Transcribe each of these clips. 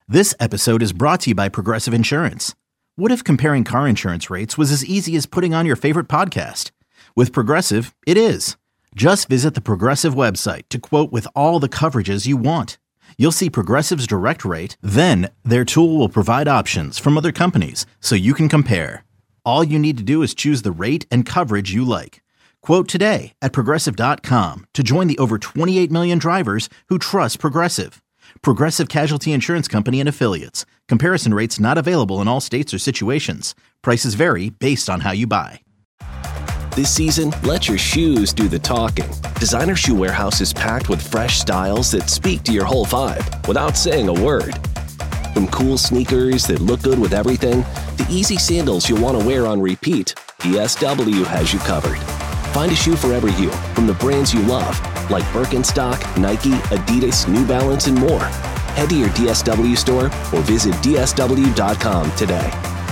This episode is brought to you by Progressive Insurance. What if comparing car insurance rates was as easy as putting on your favorite podcast? With Progressive, it is. Just visit the Progressive website to quote with all the coverages you want. You'll see Progressive's direct rate, then their tool will provide options from other companies so you can compare. All you need to do is choose the rate and coverage you like. Quote today at Progressive.com to join the over 28 million drivers who trust Progressive. Progressive Casualty Insurance Company and Affiliates. Comparison rates not available in all states or situations. Prices vary based on how you buy. This season, let your shoes do the talking. Designer Shoe Warehouse is packed with fresh styles that speak to your whole vibe without saying a word. From cool sneakers that look good with everything to easy sandals you'll want to wear on repeat, DSW has you covered. Find a shoe for every you from the brands you love, like Birkenstock, Nike, Adidas, New Balance, and more. Head to your DSW store or visit DSW.com today.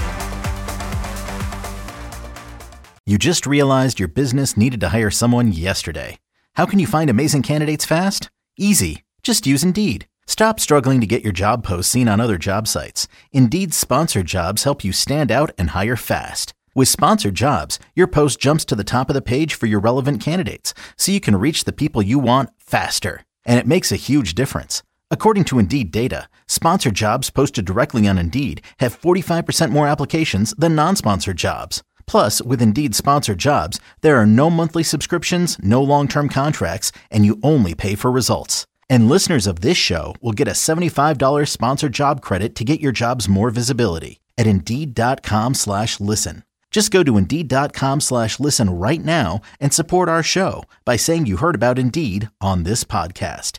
You just realized your business needed to hire someone yesterday. How can you find amazing candidates fast? Easy. Just use Indeed. Stop struggling to get your job posts seen on other job sites. Indeed's sponsored jobs help you stand out and hire fast. With sponsored jobs, your post jumps to the top of the page for your relevant candidates, so you can reach the people you want faster. And it makes a huge difference. According to Indeed data, sponsored jobs posted directly on Indeed have 45% more applications than non-sponsored jobs. Plus, with Indeed sponsored jobs, there are no monthly subscriptions, no long-term contracts, and you only pay for results. And listeners of this show will get a $75 sponsored job credit to get your jobs more visibility at Indeed.com/listen. Just go to Indeed.com/listen right now and support our show by saying you heard about Indeed on this podcast.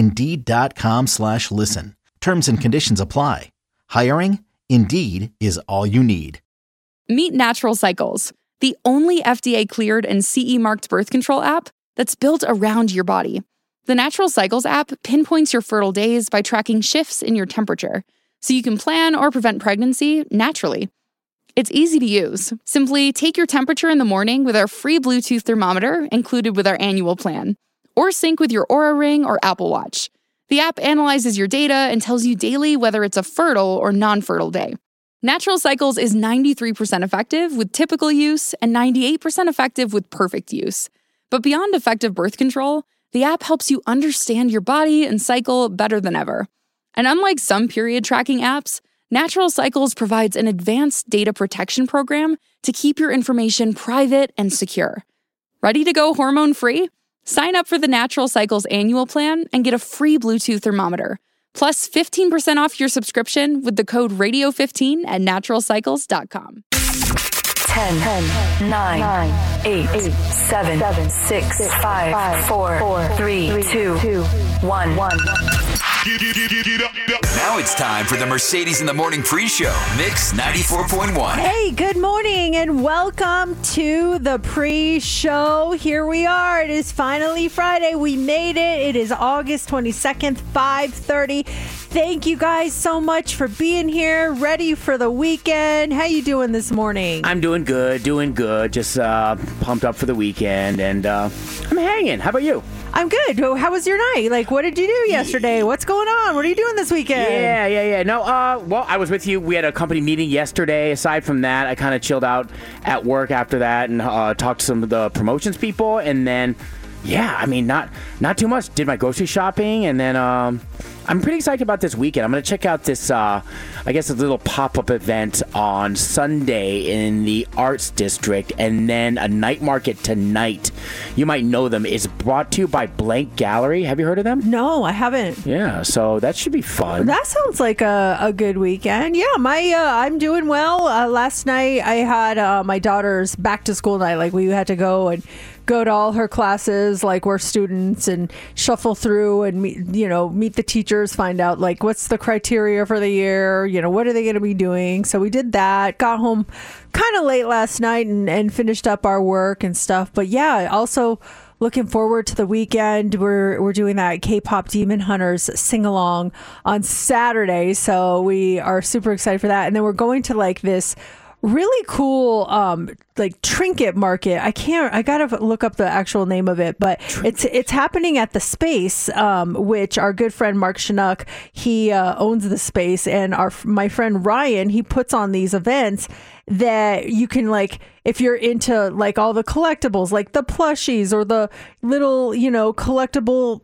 Indeed.com/listen. Terms and conditions apply. Hiring? Indeed is all you need. Meet Natural Cycles, the only FDA-cleared and CE-marked birth control app that's built around your body. The Natural Cycles app pinpoints your fertile days by tracking shifts in your temperature, so you can plan or prevent pregnancy naturally. It's easy to use. Simply take your temperature in the morning with our free Bluetooth thermometer included with our annual plan, or sync with your Oura Ring or Apple Watch. The app analyzes your data and tells you daily whether it's a fertile or non-fertile day. Natural Cycles is 93% effective with typical use and 98% effective with perfect use. But beyond effective birth control, the app helps you understand your body and cycle better than ever. And unlike some period tracking apps, Natural Cycles provides an advanced data protection program to keep your information private and secure. Ready to go hormone-free? Sign up for the Natural Cycles annual plan and get a free Bluetooth thermometer, plus 15% off your subscription with the code radio15 at naturalcycles.com. 10, 9, 8, 7, 6, 5, 4, 3, 2, 1. Now it's time for the Mercedes in the Morning pre-show, Mix 94.1. Hey, good morning and welcome to the pre-show. Here we are. It is finally Friday. We made it. It is August 22nd, 5:30. Thank you guys so much for being here, ready for the weekend. How you doing this morning? I'm doing good. Just pumped up for the weekend, and I'm hanging. How about you? I'm good. How was your night? Like, what did you do yesterday? What's going on? What are you doing this weekend? Yeah. No, well, I was with you. We had a company meeting yesterday. Aside from that, I kind of chilled out at work after that and talked to some of the promotions people, and then, yeah, I mean, not too much. Did my grocery shopping, and then I'm pretty excited about this weekend. I'm going to check out this, I guess, a little pop-up event on Sunday in the Arts District, and then a night market tonight. You might know them. It's brought to you by Blank Gallery. Have you heard of them? No, I haven't. Yeah, so that should be fun. That sounds like a good weekend. Yeah, I'm doing well. Last night I had my daughter's back-to-school night. Like, we had to go to all her classes, like we're students, and shuffle through and meet the teachers, find out like what's the criteria for the year, what are they going to be doing. So we did that, got home kind of late last night and finished up our work and stuff. But yeah, also looking forward to the weekend. We're doing that K-pop Demon Hunters sing-along on Saturday, so we are super excited for that. And then we're going to like this really cool like trinket market. I gotta look up the actual name of it, but it's happening at the Space, which our good friend Mark Chinook, he owns the Space, and my friend Ryan, he puts on these events that you can, like, if you're into like all the collectibles, like the plushies or the little, collectible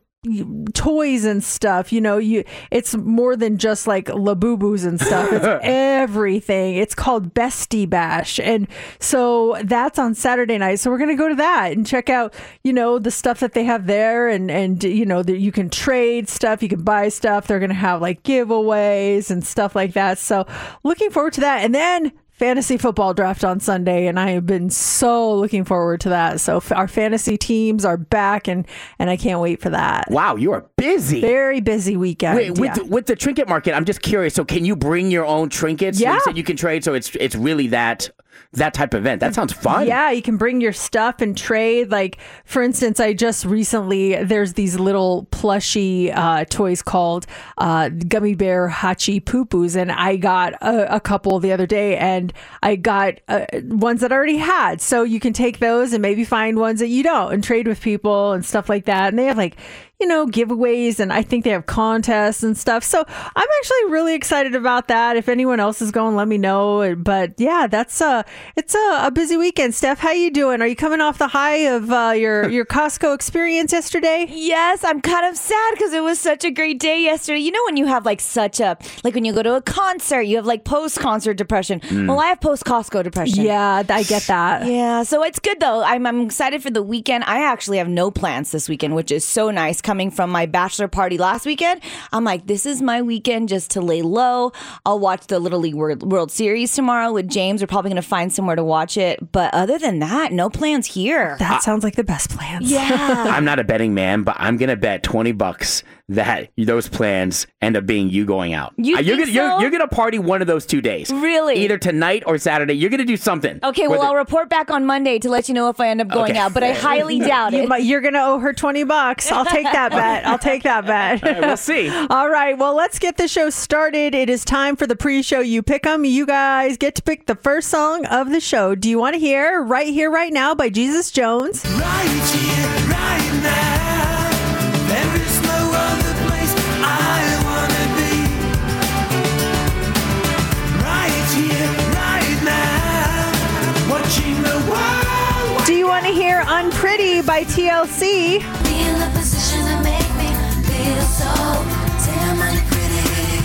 toys and stuff, it's more than just like Labubus and stuff. It's everything. It's called Bestie Bash, and so that's on Saturday night. So we're gonna go to that and check out the stuff that they have there, and you can trade stuff, you can buy stuff. They're gonna have like giveaways and stuff like that. So looking forward to that. And then fantasy football draft on Sunday, and I have been so looking forward to that. So our fantasy teams are back, and I can't wait for that. Wow, you are busy. Very busy weekend. Wait, with the trinket market, I'm just curious. So can you bring your own trinkets? Yeah. You said you can trade, so it's really that type of event. That sounds fun. Yeah, you can bring your stuff and trade. Like, for instance, I just recently, there's these little plushy toys called Gummy Bear Hachi Poo-Poos, and I got a couple the other day, and I got ones that I already had. So you can take those and maybe find ones that you don't and trade with people and stuff like that. And they have like, giveaways, and I think they have contests and stuff. So I'm actually really excited about that. If anyone else is going, let me know. But yeah, it's a busy weekend. Steph, how you doing? Are you coming off the high of your Costco experience yesterday? Yes, I'm kind of sad because it was such a great day yesterday. When you have like when you go to a concert, you have like post-concert depression. Well, I have post-Costco depression. Yeah, I get that. Yeah, so it's good though. I'm excited for the weekend. I actually have no plans this weekend, which is so nice. Coming from my bachelor party last weekend, I'm like, this is my weekend just to lay low. I'll watch the Little League World Series tomorrow with James. We're probably going to find somewhere to watch it. But other than that, no plans here. That sounds like the best plans. Yeah. I'm not a betting man, but I'm going to bet $20 that those plans end up being you going out. You're going to party one of those 2 days. Really? Either tonight or Saturday. You're going to do something. Okay, well, I'll report back on Monday to let you know if I end up going out, but I highly doubt it. You're going to owe her $20. I'll take that bet. All right, we'll see. All right, well, let's get the show started. It is time for the pre-show You Pick 'em. You guys get to pick the first song of the show. Do you want to hear Right Here, Right Now by Jesus Jones? Right here, right now. There is no other place I want to be. Right here, right now. Watching the world. Do you want to hear Unpretty by TLC? Be in the position to make me feel so damn unpretty.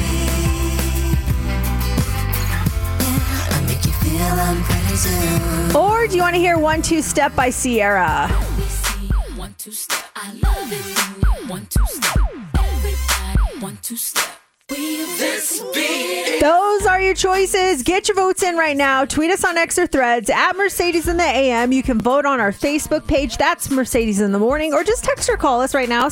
Yeah, I make you feel unpretty too. Or do you want to hear 1-2 Step by Sierra? 1-2 step, I love it. 1-2 step, everybody. 1-2 step. This beat. Those are your choices. Get your votes in right now. Tweet us on X or Threads at Mercedes in the AM. You can vote on our Facebook page. That's Mercedes in the Morning. Or just text or call us right now.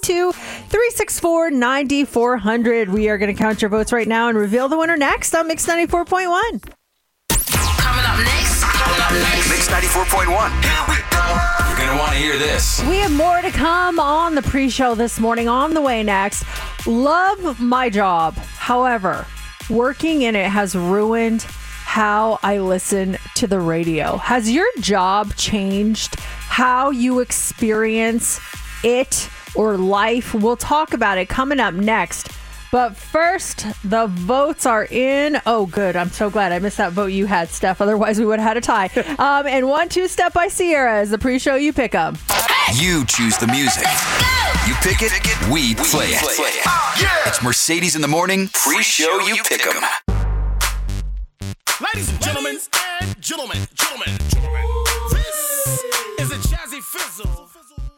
702-364-9400. We are going to count your votes right now and reveal the winner next on Mix 94.1. Coming up next. Mix 94.1. You're going to want to hear this. We have more to come on the pre-show this morning. On the way next. Love my job. However, working in it has ruined how I listen to the radio. Has your job changed how you experience it or life? We'll talk about it coming up next. But first, the votes are in. Oh, good. I'm so glad I missed that vote you had, Steph. Otherwise, we would have had a tie. And 1-2 Step by Sierra is the pre-show You Pick 'em. You choose the music. You pick it, we play it. It's Mercedes in the Morning, pre-show You Pick 'em. Ladies and gentlemen, this is a Jazzy Fizzle.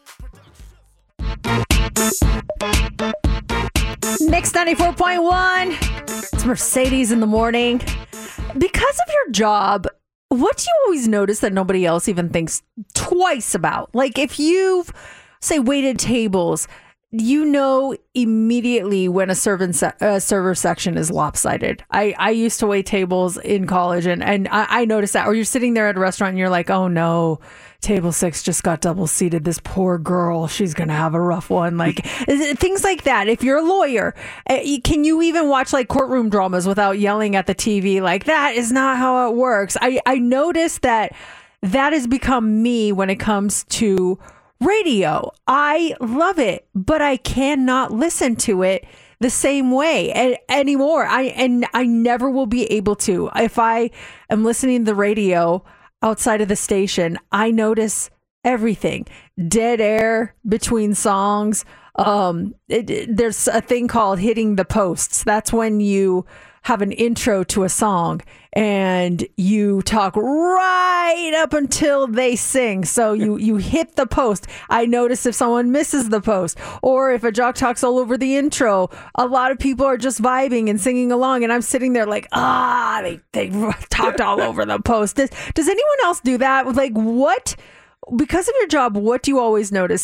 Mix 94.1. It's Mercedes in the Morning. Because of your job, what do you always notice that nobody else even thinks twice about? Like if you've, say, waited tables, you know immediately when a server section is lopsided. I used to wait tables in college, and I noticed that. Or you're sitting there at a restaurant and you're like, oh no, table 6 just got double seated. This poor girl, she's going to have a rough one. Like things like that. If you're a lawyer, can you even watch like courtroom dramas without yelling at the TV? Like that is not how it works. I noticed that has become me when it comes to radio. I love it, but I cannot listen to it the same way anymore. I never will be able to. If I am listening to the radio outside of the station, I notice everything. Dead air between songs. There's a thing called hitting the posts. That's when you have an intro to a song and you talk right up until they sing. So you hit the post. I notice if someone misses the post, or if a jock talks all over the intro, a lot of people are just vibing and singing along, and I'm sitting there like, they talked all over the post. Does anyone else do that? Like, what? Because of your job, what do you always notice?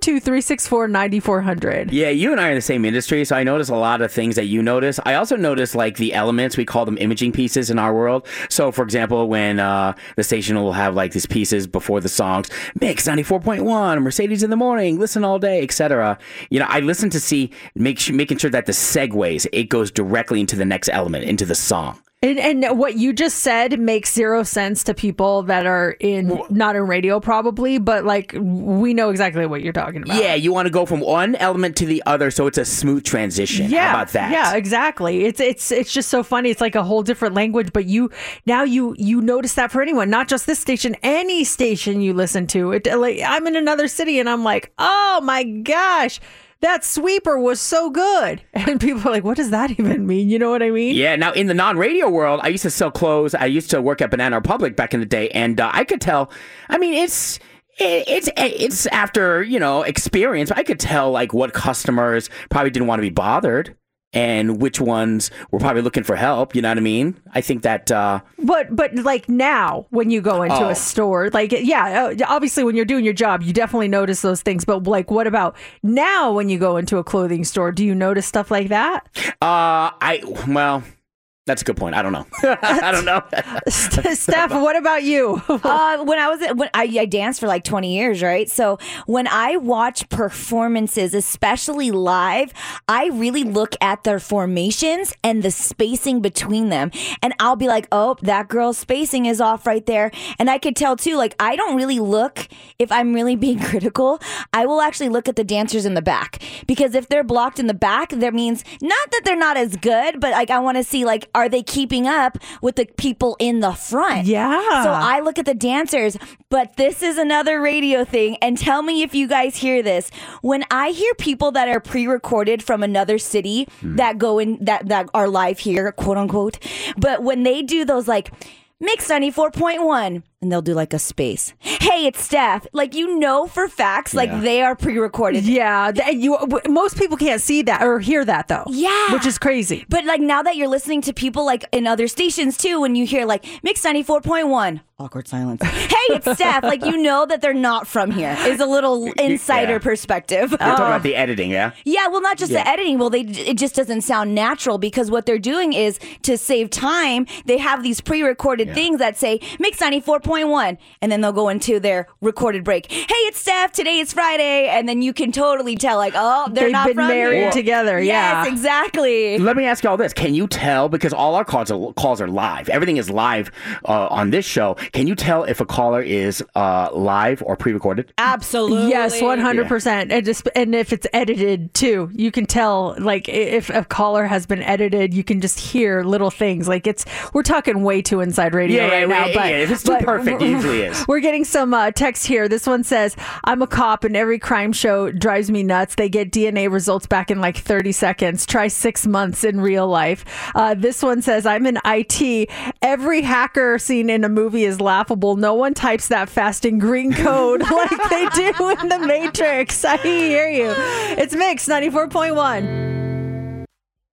702-364-9400. Yeah, you and I are in the same industry, so I notice a lot of things that you notice. I also notice like the elements, we call them imaging pieces in our world. So, for example, when the station will have like these pieces before the songs, Mix 94.1, Mercedes in the morning, listen all day, etc. You know, I listen to see, making sure that the segues, it goes directly into the next element, into the song. And what you just said makes zero sense to people that are not in radio probably, but like we know exactly what you're talking about. Yeah, you want to go from one element to the other so it's a smooth transition. Yeah, how about that? Yeah, exactly. It's just so funny. It's like a whole different language, but you notice that for anyone, not just this station, any station you listen to. Like, I'm in another city and I'm like, oh my gosh, that sweeper was so good. And people are like, what does that even mean? You know what I mean? Yeah. Now, in the non-radio world, I used to sell clothes. I used to work at Banana Republic back in the day. And I could tell, I mean, it's after, experience. I could tell like what customers probably didn't want to be bothered and which ones were probably looking for help. You know what I mean? I think that... But like now, when you go into a store, like, yeah, obviously when you're doing your job, you definitely notice those things. But like, what about now when you go into a clothing store? Do you notice stuff like that? Well... That's a good point. I don't know. I don't know. Steph, what about you? When I danced for like 20 years, right? So when I watch performances, especially live, I really look at their formations and the spacing between them. And I'll be like, oh, that girl's spacing is off right there. And I could tell too, like, I don't really look, if I'm really being critical, I will actually look at the dancers in the back. Because if they're blocked in the back, that means not that they're not as good, but like I want to see like, are they keeping up with the people in the front? Yeah. So I look at the dancers, but this is another radio thing. And tell me if you guys hear this. When I hear people that are pre-recorded from another city that go in, that are live here, quote unquote, but when they do those like Mix 94.1, and they'll do like a space. Hey, it's Steph. Like, for facts, like they are pre-recorded. Yeah. Most people can't see that or hear that though. Yeah. Which is crazy. But like now that you're listening to people like in other stations too, when you hear like Mix 94.1, awkward silence. Hey, it's Steph. Like, that they're not from here is a little insider perspective. You're talking about the editing, yeah? Yeah, well, not just the editing. Well, it just doesn't sound natural because what they're doing is to save time. They have these pre-recorded things that say Mix 94.1, and then they'll go into their recorded break. Hey, it's Steph. Today is Friday, and then you can totally tell, like, oh, they've not been from married here. together. Yes, exactly. Let me ask you all this: can you tell, because all our calls are live? Everything is live on this show. Can you tell if a caller is live or pre-recorded? Absolutely. Yes, 100%. And if it's edited too, you can tell. Like if a caller has been edited, you can just hear little things. Like we're talking way too inside radio right now. But if it's too perfect, it usually is. We're getting some text here. This one says, "I'm a cop, and every crime show drives me nuts. They get DNA results back in like 30 seconds. Try 6 months in real life." This one says, "I'm in IT. Every hacker scene in a movie is laughable. No one types that fast in green code like they do in the Matrix." I hear you. It's Mix 94.1.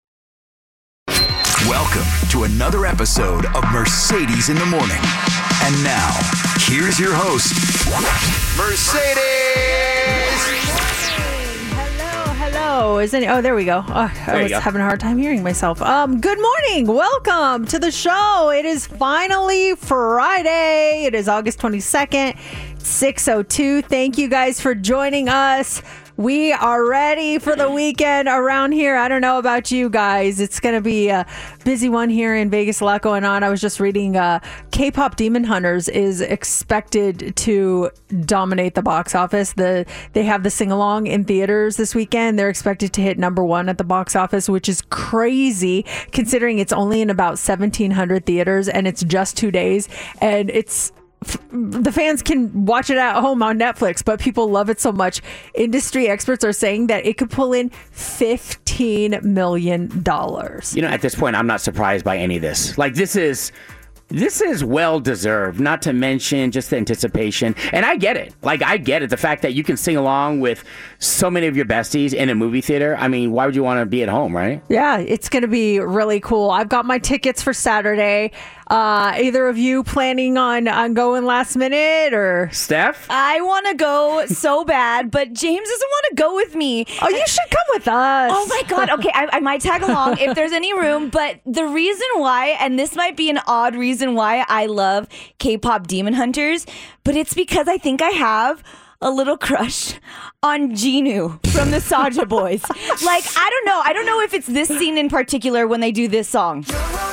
Welcome to another episode of Mercedes in the Morning. And now, here's your host, Mercedes! Hello. There we go. I was having a hard time hearing myself. Good morning. Welcome to the show. It is finally Friday. It is August 22nd, 6:02. Thank you guys for joining us. We are ready for the weekend around here. I don't know about you guys. It's going to be a busy one here in Vegas. A lot going on. I was just reading K-pop Demon Hunters is expected to dominate the box office. They have the sing-along in theaters this weekend. They're expected to hit #1 at the box office, which is crazy considering it's only in about 1,700 theaters and it's just 2 days. And the fans can watch it at home on Netflix, but people love it so much. Industry experts are saying that it could pull in $15 million. At this point, I'm not surprised by any of this. Like, this is well deserved, not to mention just the anticipation. And I get it. The fact that you can sing along with so many of your besties in a movie theater. I mean, why would you want to be at home, right? Yeah, it's going to be really cool. I've got my tickets for Saturday. Either of you planning on going last minute or Steph? I want to go so bad, but James doesn't want to go with me. Oh, you should come with us. Oh my God. Okay, I might tag along if there's any room, but the reason why, and this might be an odd reason why I love K-pop Demon Hunters, but it's because I think I have a little crush on Jinu from the Saja Boys. I don't know if it's this scene in particular when they do this song.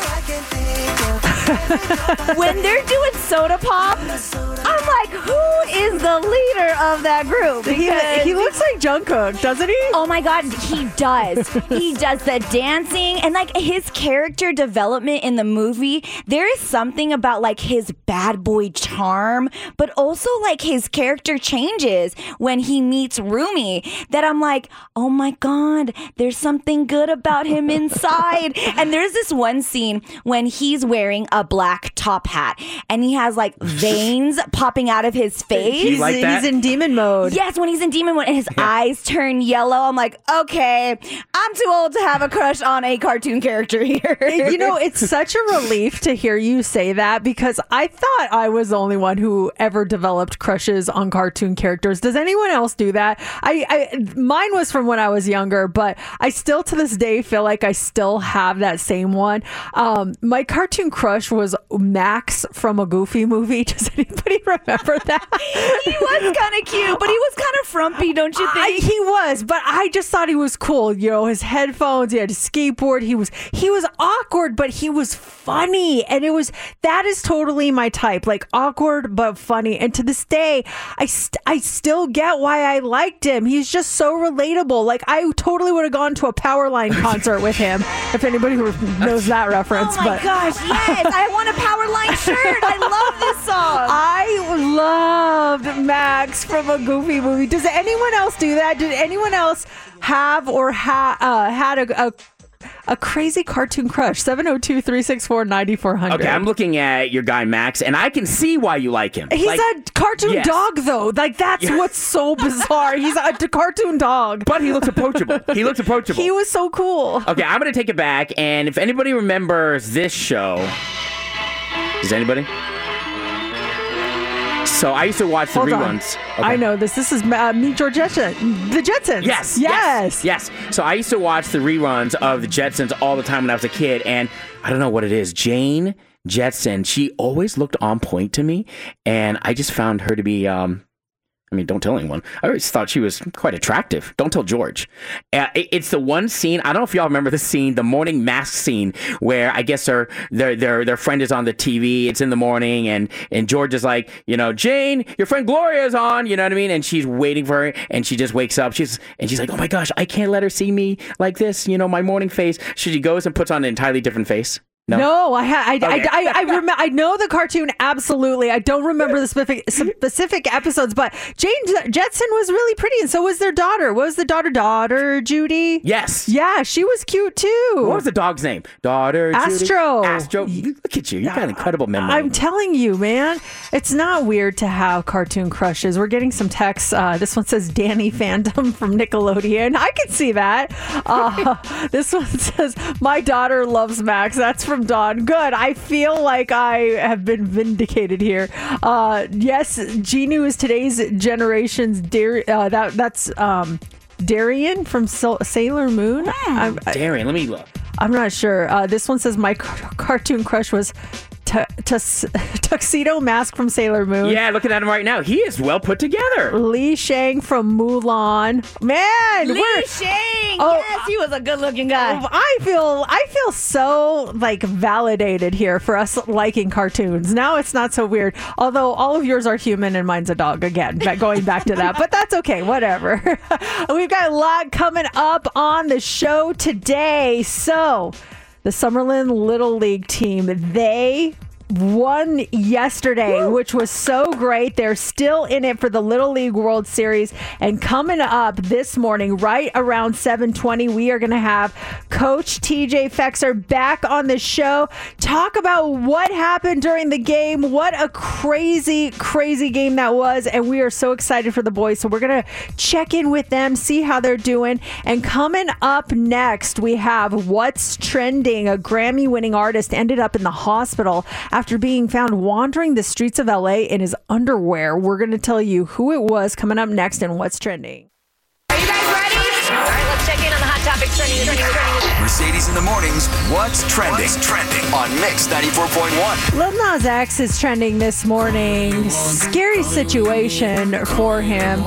When they're doing Soda Pop, I'm like, who is the leader of that group? He looks like Jungkook, doesn't he? Oh my God, he does. He does the dancing and his character development in the movie. There is something about his bad boy charm, but also his character changes when he meets Rumi that I'm like, oh my God, there's something good about him inside. And there's this one scene when he's wearing a black top hat and he has veins popping out of his face. He's in demon mode. Yes, when he's in demon mode and his eyes turn yellow, I'm like, okay, I'm too old to have a crush on a cartoon character here. It's such a relief to hear you say that because I thought I was the only one who ever developed crushes on cartoon characters. Does anyone else do that? Mine was from when I was younger, but I still to this day feel like I still have that same one. My cartoon crush was Max from a Goofy movie. Does anybody remember that? He was kind of cute, but he was kind of frumpy, don't you think? He was, but I just thought he was cool. His headphones, he had his skateboard. He was awkward, but he was funny, and that is totally my type, awkward but funny. And to this day, I still get why I liked him. He's just so relatable. I totally would have gone to a Powerline concert with him if anybody knows that reference. Oh my gosh, yes! I want a Powerline shirt. I love this song. I loved Max from a Goofy movie. Does anyone else do that? Did anyone else have or had a crazy cartoon crush? 702-364-9400. Okay, I'm looking at your guy Max, and I can see why you like him. He's a cartoon dog, though. That's what's so bizarre. He's a cartoon dog. But he looks approachable. He was so cool. Okay, I'm going to take it back, and if anybody remembers this show... Does anybody? So I used to watch the reruns. Okay. I know this. This is Meet George Jetson. The Jetsons. Yes. So I used to watch the reruns of the Jetsons all the time when I was a kid. And I don't know what it is. Jane Jetson, she always looked on point to me. And I just found her to be... don't tell anyone. I always thought she was quite attractive. Don't tell George. It's the one scene. I don't know if y'all remember the scene, the morning mask scene, where I guess their friend is on the TV. It's in the morning, and George is like, Jane, your friend Gloria is on. You know what I mean? And she's waiting for her, and she just wakes up. She's like, oh my gosh, I can't let her see me like this. My morning face. She goes and puts on an entirely different face. No, I remember. I know the cartoon absolutely. I don't remember the specific episodes, but Jane Jetson was really pretty, and so was their daughter. What was the daughter Judy? Yes. Yeah, she was cute too. What was the dog's name? Daughter Astro. Judy? Astro. Look at you. You got an incredible memory. I'm telling you, man, it's not weird to have cartoon crushes. We're getting some texts. This one says Danny Phantom from Nickelodeon. I can see that. This one says my daughter loves Max. That's from Dawn. Good. I feel like I have been vindicated here. Yes, Jinu is today's generation's dear. That's Darian from Sailor Moon. Darian, let me look. I'm not sure. This one says my cartoon crush was Tuxedo Mask from Sailor Moon. Yeah, looking at him right now. He is well put together. Li Shang from Mulan. Man, Li Shang. Yes, he was a good-looking guy. I feel so like validated here for us liking cartoons. Now it's not so weird. Although all of yours are human and mine's a dog again. Going back to that, but that's okay. Whatever. We've got a lot coming up on the show today. So, the Summerlin Little League team, they won yesterday, which was so great. They're still in it for the Little League World Series. And coming up this morning, right around 7:20, we are going to have Coach TJ Fexer back on the show. Talk about what happened during the game. What a crazy, crazy game that was. And we are so excited for the boys. So we're going to check in with them, see how they're doing. And coming up next, we have What's Trending. A Grammy-winning artist ended up in the hospital after being found wandering the streets of LA in his underwear. We're going to tell you who it was coming up next and what's trending. Are you guys ready? All right, let's check in on the hot topics trending. Mercedes in the mornings. What's trending? On Mix 94.1. Lil Nas X is trending this morning. Scary situation for him.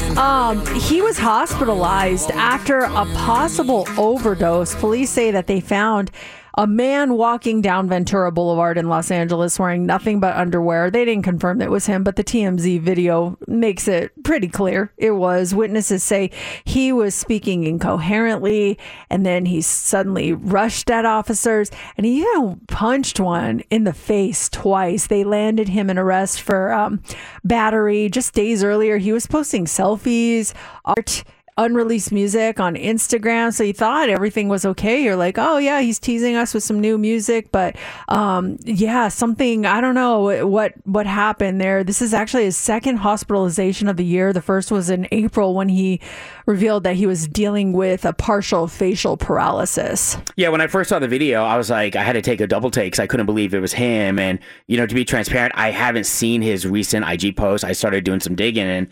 He was hospitalized after a possible overdose. Police say that they found a man walking down Ventura Boulevard in Los Angeles wearing nothing but underwear. They didn't confirm that it was him, but the TMZ video makes it pretty clear it was. Witnesses say he was speaking incoherently, and then he suddenly rushed at officers, and he even punched one in the face twice. They landed him an arrest for battery. Just days earlier, he was posting selfies, art, unreleased music on Instagram, so you thought everything was okay. You're like, oh yeah, he's teasing us with some new music, but something, I don't know what happened there. This is actually his second hospitalization of the year. The first was in April when he revealed that he was dealing with a partial facial paralysis. Yeah, when I first saw the video, I was like, I had to take a double take because I couldn't believe it was him. And to be transparent, I haven't seen his recent IG post. I started doing some digging, and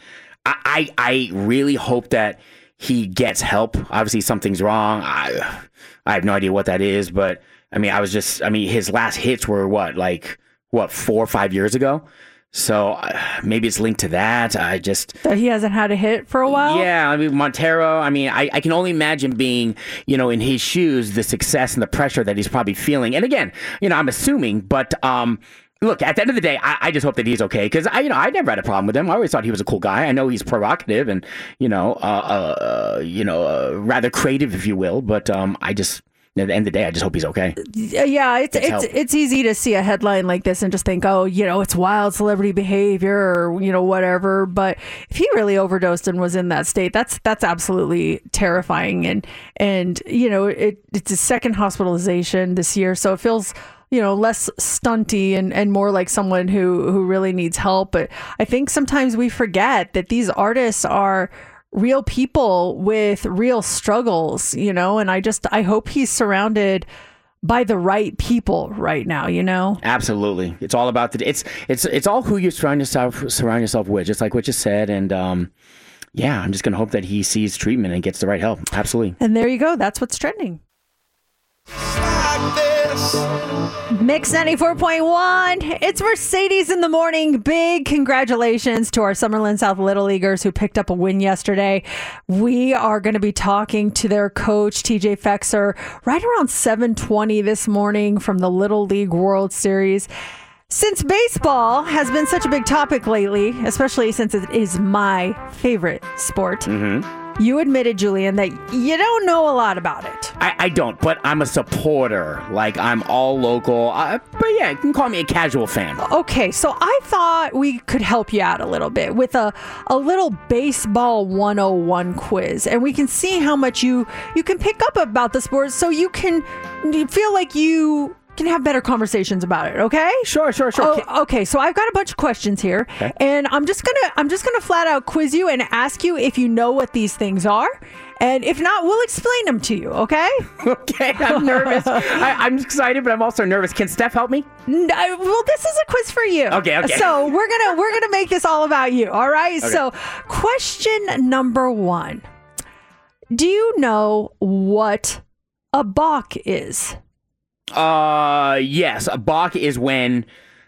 I really hope that he gets help. Obviously, something's wrong. I have no idea what that is, but his last hits were what 4 or 5 years ago. So maybe it's linked to that. That he hasn't had a hit for a while? Yeah, Montero, I can only imagine being, in his shoes, the success and the pressure that he's probably feeling. And again, I'm assuming, but look, at the end of the day, I just hope that he's okay, because I never had a problem with him. I always thought he was a cool guy. I know he's provocative and rather creative, if you will. But at the end of the day, I just hope he's okay. Yeah, it's easy to see a headline like this and just think, oh, it's wild celebrity behavior or whatever. But if he really overdosed and was in that state, that's absolutely terrifying. And it's his second hospitalization this year, so it feels less stunty and more like someone who really needs help. But I think sometimes we forget that these artists are real people with real struggles, and I hope he's surrounded by the right people right now, Absolutely. It's all about it's all who you surround yourself with, just like what you said. And I'm just going to hope that he sees treatment and gets the right help. Absolutely. And there you go. That's what's trending. Mix 94.1. It's Mercedes in the morning. Big congratulations to our Summerlin South Little Leaguers who picked up a win yesterday. We are going to be talking to their coach, TJ Fexer, right around 7:20 this morning from the Little League World Series. Since baseball has been such a big topic lately, especially since it is my favorite sport, you admitted, Julian, that you don't know a lot about it. I don't, but I'm a supporter. I'm all local. But yeah, you can call me a casual fan. Okay, so I thought we could help you out a little bit with a little baseball 101 quiz. And we can see how much you can pick up about the sport so you feel like you can have better conversations about it, okay? Sure. Okay, so I've got a bunch of questions here, and I'm just gonna flat out quiz you and ask you if you know what these things are, and if not, we'll explain them to you, okay? Okay, I'm nervous. I'm excited, but I'm also nervous. Can Steph help me? Well, this is a quiz for you. Okay. So we're gonna make this all about you, all right? Okay. So question number 1. Do you know what a balk is? Yes. A balk is when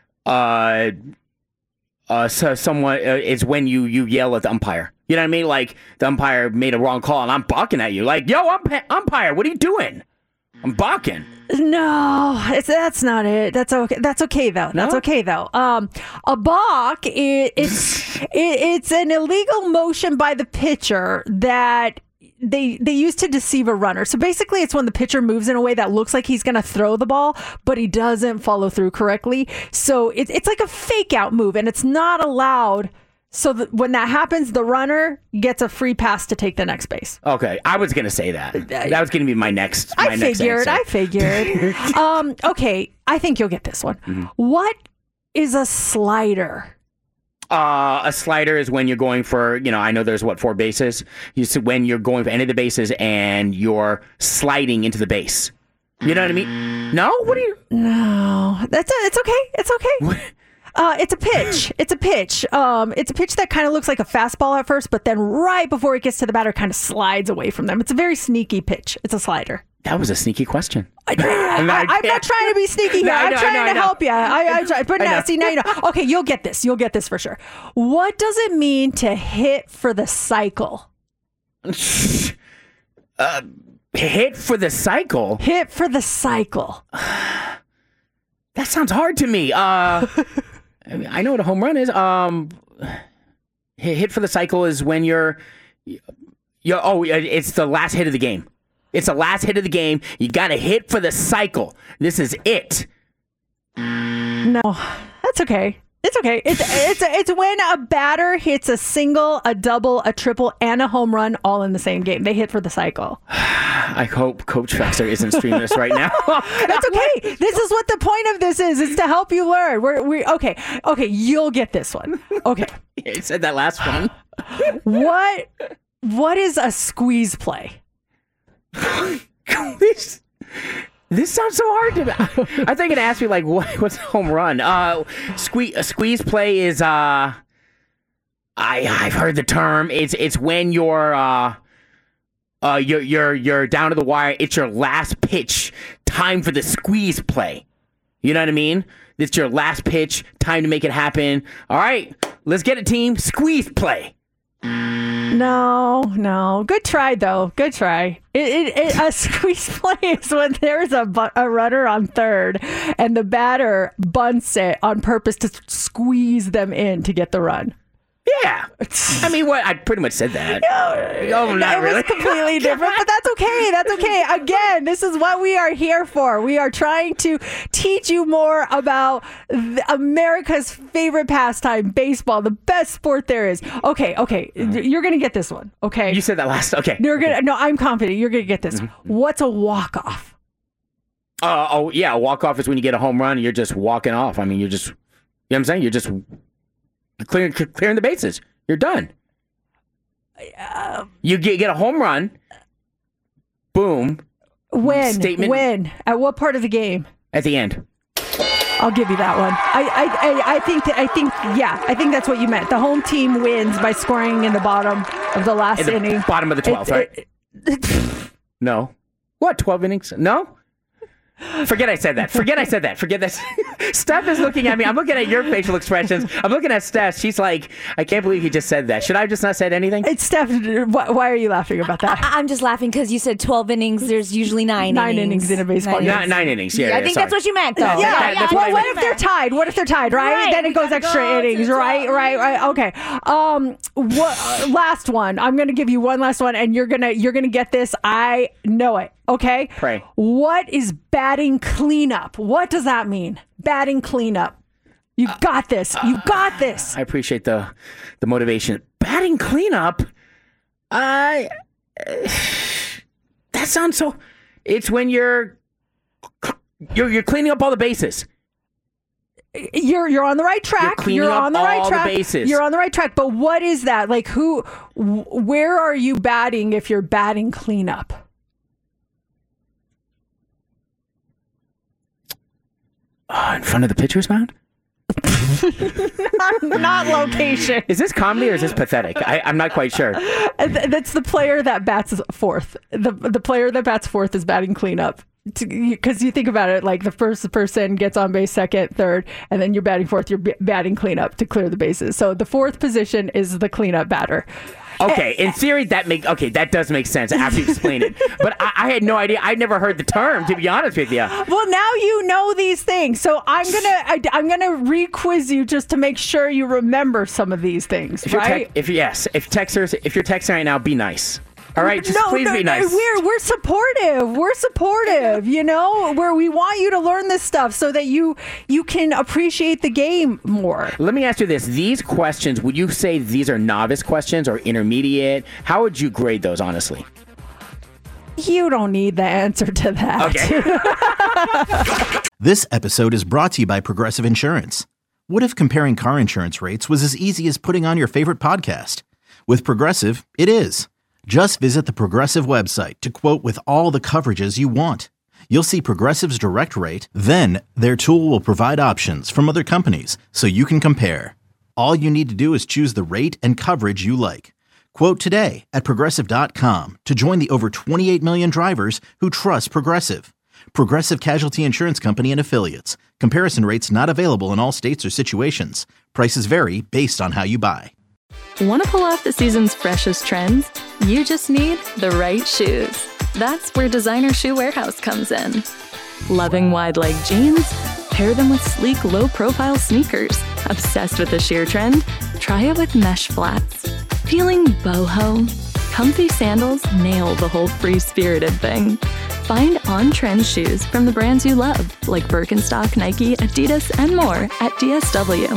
so someone it's when you yell at the umpire. You know what I mean? Like the umpire made a wrong call and I'm balking at you. Like, yo, umpire, what are you doing? I'm balking. No, that's not it. That's okay. That's okay though. No? That's okay though. A balk it's an illegal motion by the pitcher that they use to deceive a runner. So basically, it's when the pitcher moves in a way that looks like he's going to throw the ball, but he doesn't follow through correctly. So it's like a fake out move, and it's not allowed. So when that happens, the runner gets a free pass to take the next base. Okay, I was gonna say that. That was gonna be my next. I figured. Okay, I think you'll get this one. Mm-hmm. What is a slider? A slider is when you're going for, I know there's 4 bases. When you're going for any of the bases and you're sliding into the base. You know what I mean? No? What are you? No, it's okay. It's okay. It's a pitch. It's a pitch. It's a pitch that kind of looks like a fastball at first, but then right before it gets to the batter, kind of slides away from them. It's a very sneaky pitch. It's a slider. That was a sneaky question. I'm not trying to be sneaky here. I'm trying to help you. But now you know. Okay, you'll get this. You'll get this for sure. What does it mean to hit for the cycle? Hit for the cycle? Hit for the cycle. That sounds hard to me. I know what a home run is. Hit for the cycle is when it's the last hit of the game. It's the last hit of the game. You got to hit for the cycle. This is it. No, that's okay. It's okay. It's when a batter hits a single, a double, a triple, and a home run all in the same game. They hit for the cycle. I hope Coach Fexer isn't streaming this right now. That's okay. This is what the point of this is. It's to help you learn. Okay. You'll get this one. Okay. You said that last one. What is a squeeze play? This sounds so hard to me. I think it asked me what's a home run? A squeeze play is I've heard the term. It's when you're down to the wire. It's your last pitch. Time for the squeeze play. You know what I mean? It's your last pitch. Time to make it happen. All right, let's get it, team. Squeeze play. No. Good try, though. Good try. A squeeze play is when there's a runner on third and the batter bunts it on purpose to squeeze them in to get the run. Yeah. I mean, I pretty much said that. No, not really. It was completely different, but that's okay. That's okay. Again, this is what we are here for. We are trying to teach you more about America's favorite pastime, baseball, the best sport there is. Okay. You're going to get this one, okay? You said that last. Okay. No, I'm confident you're going to get this. Mm-hmm. What's a walk-off? Yeah. A walk-off is when you get a home run and you're just walking off. I mean, you know what I'm saying? You're just clearing the bases. You're done. You get a home run. Boom. When? At what part of the game? At the end. I'll give you that one. I think that's what you meant. The home team wins by scoring in the bottom of the last inning. Bottom of the 12th, right? No. What? 12 innings? No? Forget I said that. Forget that. Steph is looking at me. I'm looking at your facial expressions. I'm looking at Steph. She's like, I can't believe he just said that. Should I have just not said anything? It's Steph. Why are you laughing about that? I'm just laughing because you said 12 innings. There's usually 9 innings in a baseball game. 9 innings. Yeah, I think that's what you meant, though. Yeah. That's Well, what if they're tied? Right? Then it goes extra innings. Right. Okay. Last one. I'm going to give you one last one, and you're gonna get this. I know it. Okay. Pray. What is batting cleanup? What does that mean? Batting cleanup. You got this. I appreciate the motivation. Batting cleanup. That sounds so. It's when you're cleaning up all the bases. You're on the right track. You're on the right track. The bases. You're on the right track. But what is that? Like where are you batting if you're batting cleanup? In front of the pitcher's mound? not location. Is this comedy or is this pathetic? I'm not quite sure. That's the player that bats fourth. The player that bats fourth is batting cleanup. Because you think about it, like the first person gets on base, second, third, and then you're batting fourth. You're batting cleanup to clear the bases. So the fourth position is the cleanup batter. Okay, in theory, that does make sense after you explain it. But I had no idea. I'd never heard the term, to be honest with you. Well, now you know these things, so I'm gonna re-quiz you just to make sure you remember some of these things, right? If you're texting right now, be nice. All right, please be nice. We're supportive. We're supportive. Where we want you to learn this stuff so that you can appreciate the game more. Let me ask you this: these questions, would you say these are novice questions or intermediate? How would you grade those, honestly? You don't need the answer to that. Okay. This episode is brought to you by Progressive Insurance. What if comparing car insurance rates was as easy as putting on your favorite podcast? With Progressive, it is. Just visit the Progressive website to quote with all the coverages you want. You'll see Progressive's direct rate, then their tool will provide options from other companies so you can compare. All you need to do is choose the rate and coverage you like. Quote today at Progressive.com to join the over 28 million drivers who trust Progressive. Progressive Casualty Insurance Company and Affiliates. Comparison rates not available in all states or situations. Prices vary based on how you buy. Want to pull off the season's freshest trends? You just need the right shoes. That's where Designer Shoe Warehouse comes in. Loving wide leg jeans? Pair them with sleek, low-profile sneakers. Obsessed with the sheer trend? Try it with mesh flats. Feeling boho? Comfy sandals nail the whole free-spirited thing. Find on-trend shoes from the brands you love, like Birkenstock, Nike, Adidas, and more at DSW.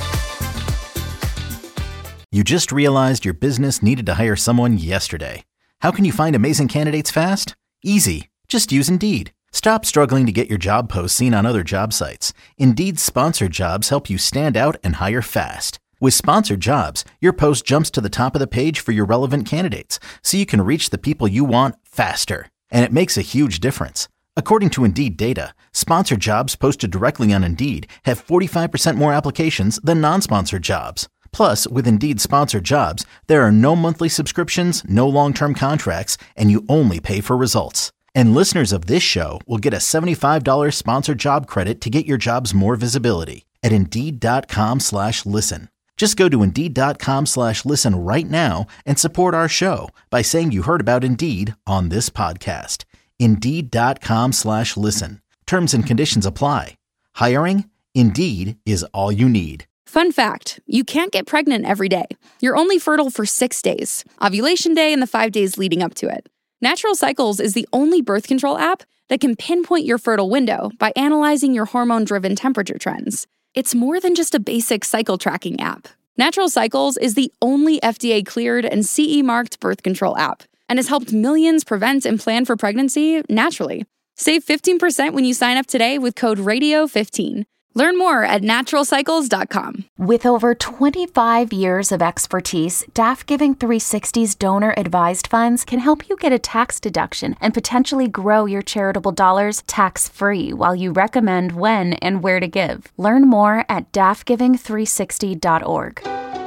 You just realized your business needed to hire someone yesterday. How can you find amazing candidates fast? Easy. Just use Indeed. Stop struggling to get your job posts seen on other job sites. Indeed's sponsored jobs help you stand out and hire fast. With sponsored jobs, your post jumps to the top of the page for your relevant candidates, so you can reach the people you want faster. And it makes a huge difference. According to Indeed data, sponsored jobs posted directly on Indeed have 45% more applications than non-sponsored jobs. Plus, with Indeed sponsored jobs, there are no monthly subscriptions, no long-term contracts, and you only pay for results. And listeners of this show will get a $75 sponsored job credit to get your jobs more visibility at Indeed.com/listen. Just go to Indeed.com/listen right now and support our show by saying you heard about Indeed on this podcast. Indeed.com/listen. Terms and conditions apply. Hiring? Indeed is all you need. Fun fact, you can't get pregnant every day. You're only fertile for 6 days, ovulation day and the 5 days leading up to it. Natural Cycles is the only birth control app that can pinpoint your fertile window by analyzing your hormone-driven temperature trends. It's more than just a basic cycle tracking app. Natural Cycles is the only FDA-cleared and CE-marked birth control app and has helped millions prevent and plan for pregnancy naturally. Save 15% when you sign up today with code RADIO15. Learn more at naturalcycles.com. With over 25 years of expertise, DAF Giving 360's donor-advised funds can help you get a tax deduction and potentially grow your charitable dollars tax-free while you recommend when and where to give. Learn more at dafgiving360.org.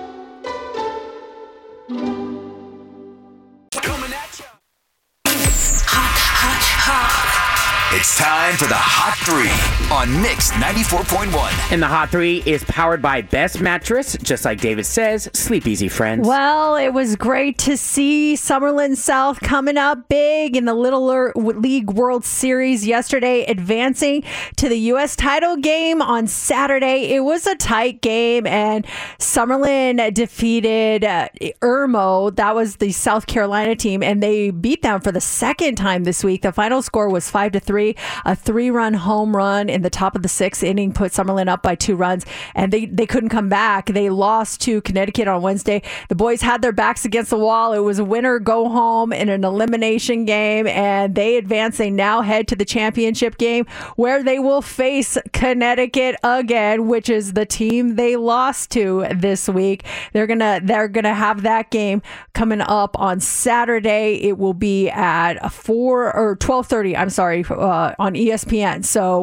It's time for the Hot 3 on Mix 94.1. And the Hot 3 is powered by Best Mattress. Just like David says, sleep easy, friends. Well, it was great to see Summerlin South coming up big in the Little League World Series yesterday, advancing to the U.S. title game on Saturday. It was a tight game, and Summerlin defeated Irmo. That was the South Carolina team, and they beat them for the second time this week. The final score was 5-3. A 3-run home run in the top of the 6th inning put Summerlin up by 2 runs, and they couldn't come back. They lost to Connecticut on Wednesday. The boys had their backs against the wall. It was a winner go home in an elimination game, and they advance. They now head to the championship game where they will face Connecticut again, which is the team they lost to this week. They're gonna have that game coming up on Saturday. It will be at 12:30. I'm sorry. On ESPN. So we got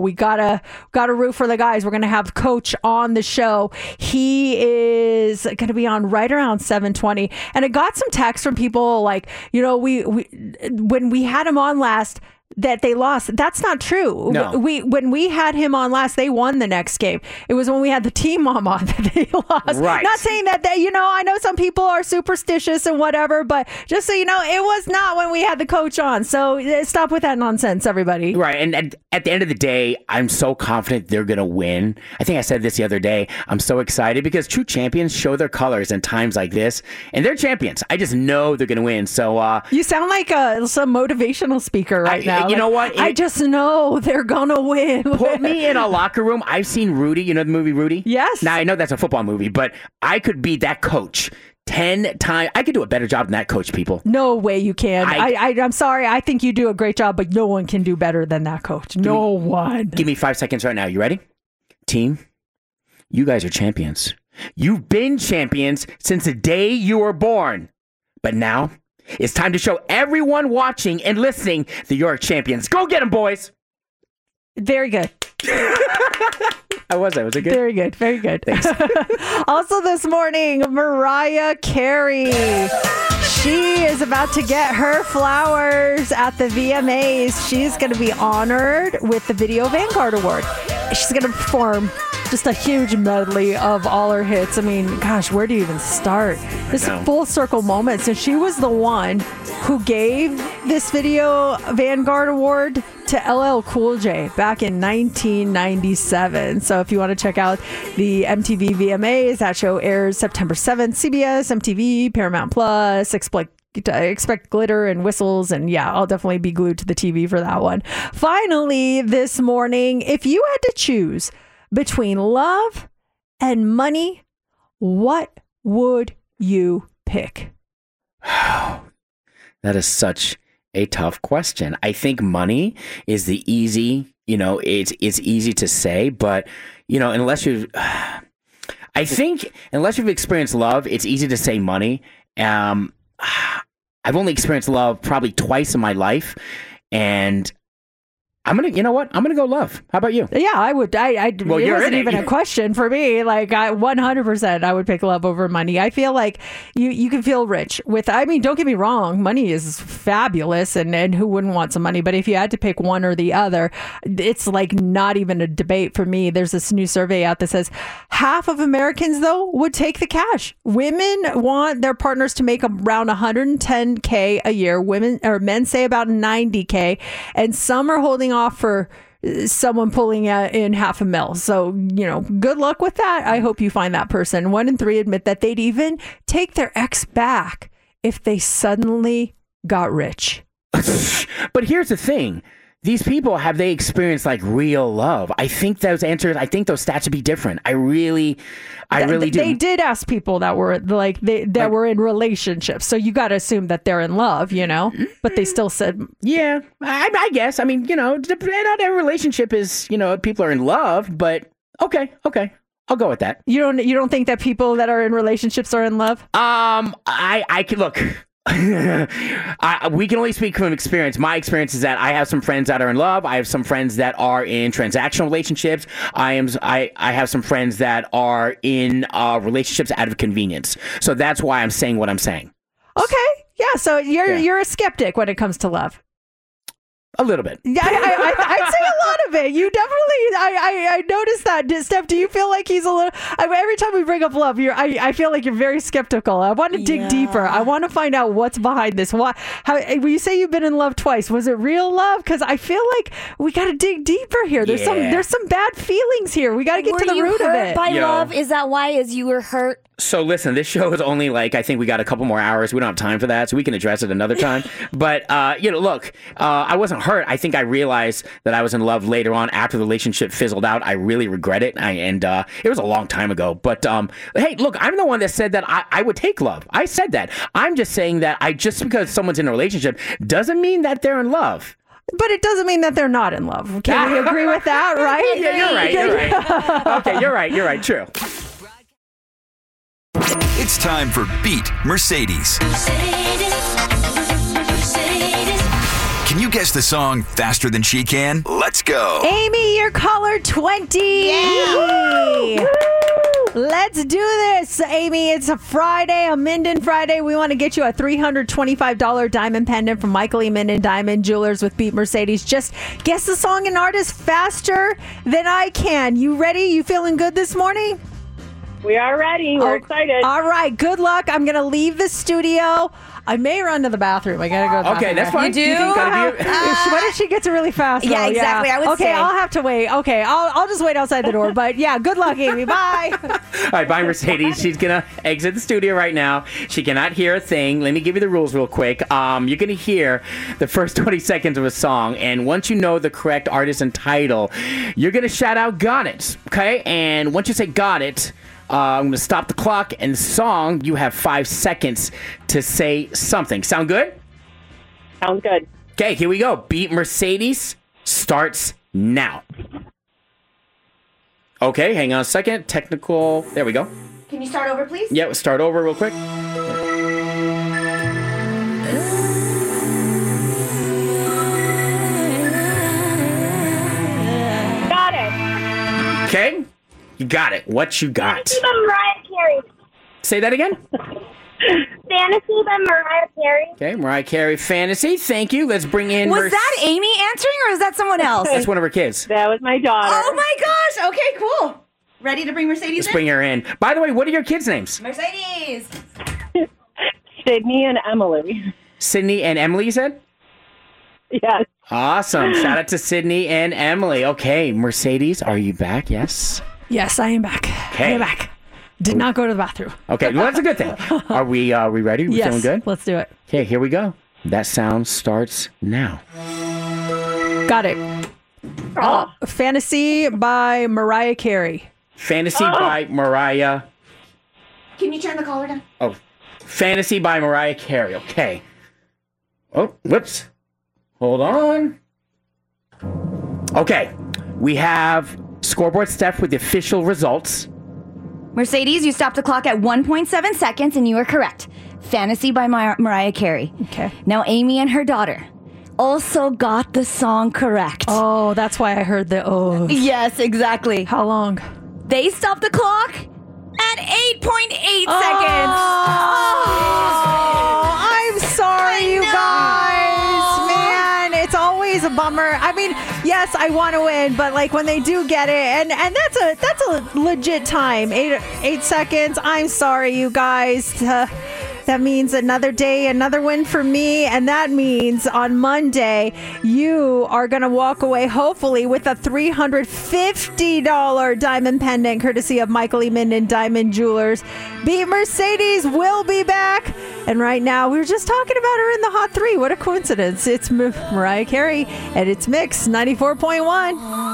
gotta root for the guys. We're gonna have Coach on the show. He is gonna be on right around 7:20, and I got some text from people like, we when we had him on last, that they lost. That's not true. No. When we had him on last, they won the next game. It was when we had the team mom on that they lost. Right. Not saying that they, I know some people are superstitious and whatever, but just so you know, it was not when we had the coach on. So stop with that nonsense, everybody. Right. And at the end of the day, I'm so confident they're going to win. I think I said this the other day. I'm so excited because true champions show their colors in times like this, and they're champions. I just know they're going to win. So you sound like some motivational speaker right now. You know what? I just know they're going to win. Put me in a locker room. I've seen Rudy. You know the movie Rudy? Yes. Now, I know that's a football movie, but I could be that coach 10 times. I could do a better job than that coach, people. No way you can. I'm sorry. I think you do a great job, but no one can do better than that coach. No one. Give me 5 seconds right now. You ready? Team, you guys are champions. You've been champions since the day you were born. But now it's time to show everyone watching and listening that you're champions. Go get them, boys. Very good. How was that? Was it good? Very good. Very good. Thanks. Also this morning, Mariah Carey. She is about to get her flowers at the VMAs. She's going to be honored with the Video Vanguard Award. She's going to perform just a huge medley of all her hits. I mean, gosh, where do you even start? This full circle moment. So she was the one who gave this Video Vanguard Award to LL Cool J back in 1997. So if you want to check out the MTV VMAs, that show airs September 7th, CBS, MTV, Paramount Plus, expect glitter and whistles, and I'll definitely be glued to the TV for that one. Finally, this morning, if you had to choose between love and money, what would you pick? That is such a tough question. I think money is the easy, it's easy to say, but unless you've experienced love, it's easy to say money. I've only experienced love probably twice in my life, and I'm going to go love. How about you? Yeah, I would. It wasn't even a question for me. Like 100%, I would pick love over money. I feel like you can feel rich with, don't get me wrong. Money is fabulous and who wouldn't want some money? But if you had to pick one or the other, it's like not even a debate for me. There's this new survey out that says half of Americans, though, would take the cash. Women want their partners to make around $110K a year. Men say about $90K, and some are holding off for someone pulling in $500,000. So, good luck with that. I hope you find that person. 1 in 3 admit that they'd even take their ex back if they suddenly got rich. But here's the thing. These people, have they experienced like real love? I think those stats would be different. I really do. They did ask people that were were in relationships. So you got to assume that they're in love, but they still said, yeah, I guess. Not every relationship is, people are in love, but okay. I'll go with that. You don't think that people that are in relationships are in love? I can look. We can only speak from experience. My experience is that I have some friends that are in love. I have some friends that are in transactional relationships. I have some friends that are in relationships out of convenience. So that's why I'm saying what I'm saying. Okay, yeah. So you're a skeptic when it comes to love. A little bit. Yeah, I'd say a lot of it. You definitely. I noticed that. Steph, do you feel like he's a little? Every time we bring up love, I feel like you're very skeptical. I want to dig deeper. I want to find out what's behind this. When you say you've been in love twice, was it real love? Because I feel like we got to dig deeper here. There's some bad feelings here. We got to get to the root of it. By love, is that why? Is you were hurt? So listen, this show is only I think we got a couple more hours. We don't have time for that, so we can address it another time. But look, I wasn't hurt. I think I realized that I was in love later on after the relationship fizzled out. I really regret it, and it was a long time ago. But hey, look, I'm the one that said that I would take love. I said that. I'm just saying that just because someone's in a relationship doesn't mean that they're in love. But it doesn't mean that th're not in love. Can we agree with that, right? Yeah, you're right. Okay, you're right. True. It's time for Beat Mercedes. Can you guess the song faster than she can? Let's go. Amy, you're caller 20. Yeah. Let's do this, Amy. It's a Friday, a Minden Friday. We want to get you a $325 diamond pendant from Michael E. Minden Diamond Jewelers with Beat Mercedes. Just guess the song and artist faster than I can. You ready? You feeling good this morning? We are ready. We're excited. All right. Good luck. I'm going to leave the studio. I may run to the bathroom. I gotta go to the bathroom. Okay, that's fine. You do? What if she gets really fast? Yeah, though? exactly. I would okay, say. I'll have to wait. Okay, I'll just wait outside the door. But yeah, good luck, Amy. Bye. All right, bye, Mercedes. She's going to exit the studio right now. She cannot hear a thing. Let me give you the rules real quick. You're going to hear the first 20 seconds of a song, and once you know the correct artist and title, you're going to shout out, "Got it," okay? And once you say "Got it," I'm going to stop the clock, and the song, you have 5 seconds to say something. Sound good? Sounds good. Okay, here we go. Beat Mercedes starts now. Okay, hang on a second. Technical. There we go. Can you start over, please? Yeah, we'll start over real quick. Got it. Okay, you got it. What you got? Fantasy by Mariah Carey. Say that again. Fantasy by Mariah Carey. Okay, Mariah Carey, Fantasy. Thank you. Let's bring in. Was that Amy answering, or is that someone else? That's one of her kids. That was my daughter. Oh my gosh. Okay, cool. Ready to bring Mercedes Let's in? bring her in. By the way, what are your kids' names? Mercedes. Sydney and Emily. Sydney and Emily, you said? Yes. Awesome. Shout out to Sydney and Emily. Okay, Mercedes, are you back? Yes? Yes, I am back. Okay. I am back. Did not go to the bathroom. Okay, well, that's a good thing. Are we ready? We Yes, feeling good? let's do it. Okay, here we go. That sound starts now. Got it. Fantasy by Mariah Carey. Fantasy by Mariah. Can you turn the collar down? Oh, Fantasy by Mariah Carey. Okay. Oh, whoops. Hold on. Okay, we have Scoreboard Steph with the official results. Mercedes, you stopped the clock at 1.7 seconds, and you are correct. Fantasy by Mariah Carey. Okay. Now, Amy and her daughter also got the song correct. Oh, that's why I heard the oh. Yes, exactly. How long? They stopped the clock at 8.8 seconds. Oh, I'm sorry, you guys. Man, it's always a bummer. I mean, yes, I want to win, but like when they do get it, and that's a legit time. 8 seconds. I'm sorry, you guys. That means another day, another win for me. And that means on Monday, you are going to walk away, hopefully, with a $350 diamond pendant, courtesy of Michael E. Minden Diamond Jewelers. Beat Mercedes will be back. And right now, we were just talking about her in the Hot 3. What a coincidence. It's Mariah Carey, and it's Mix 94.1.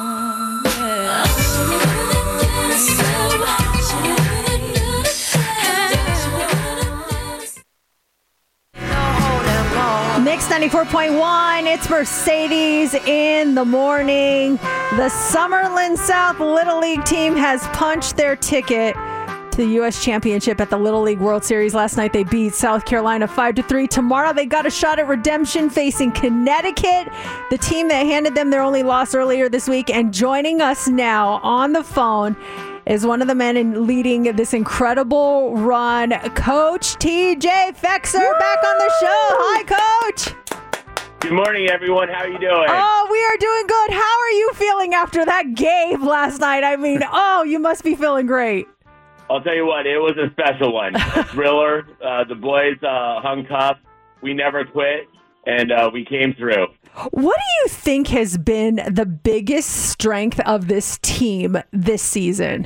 Mix 94.1, it's Mercedes in the morning. The Summerlin South Little League team has punched their ticket to the U.S. Championship at the Little League World Series. Last night they beat South Carolina 5-3. Tomorrow they got a shot at redemption facing Connecticut, the team that handed them their only loss earlier this week. And joining us now on the phone is one of the men leading this incredible run, Coach TJ Fexer, back on the show. Hi, Coach. Good morning, everyone. How are you doing? Oh, we are doing good. How are you feeling after that game last night? I mean, you must be feeling great. I'll tell you what, it was a special one. A thriller. The boys hung tough. We never quit, and we came through. What do you think has been the biggest strength of this team this season?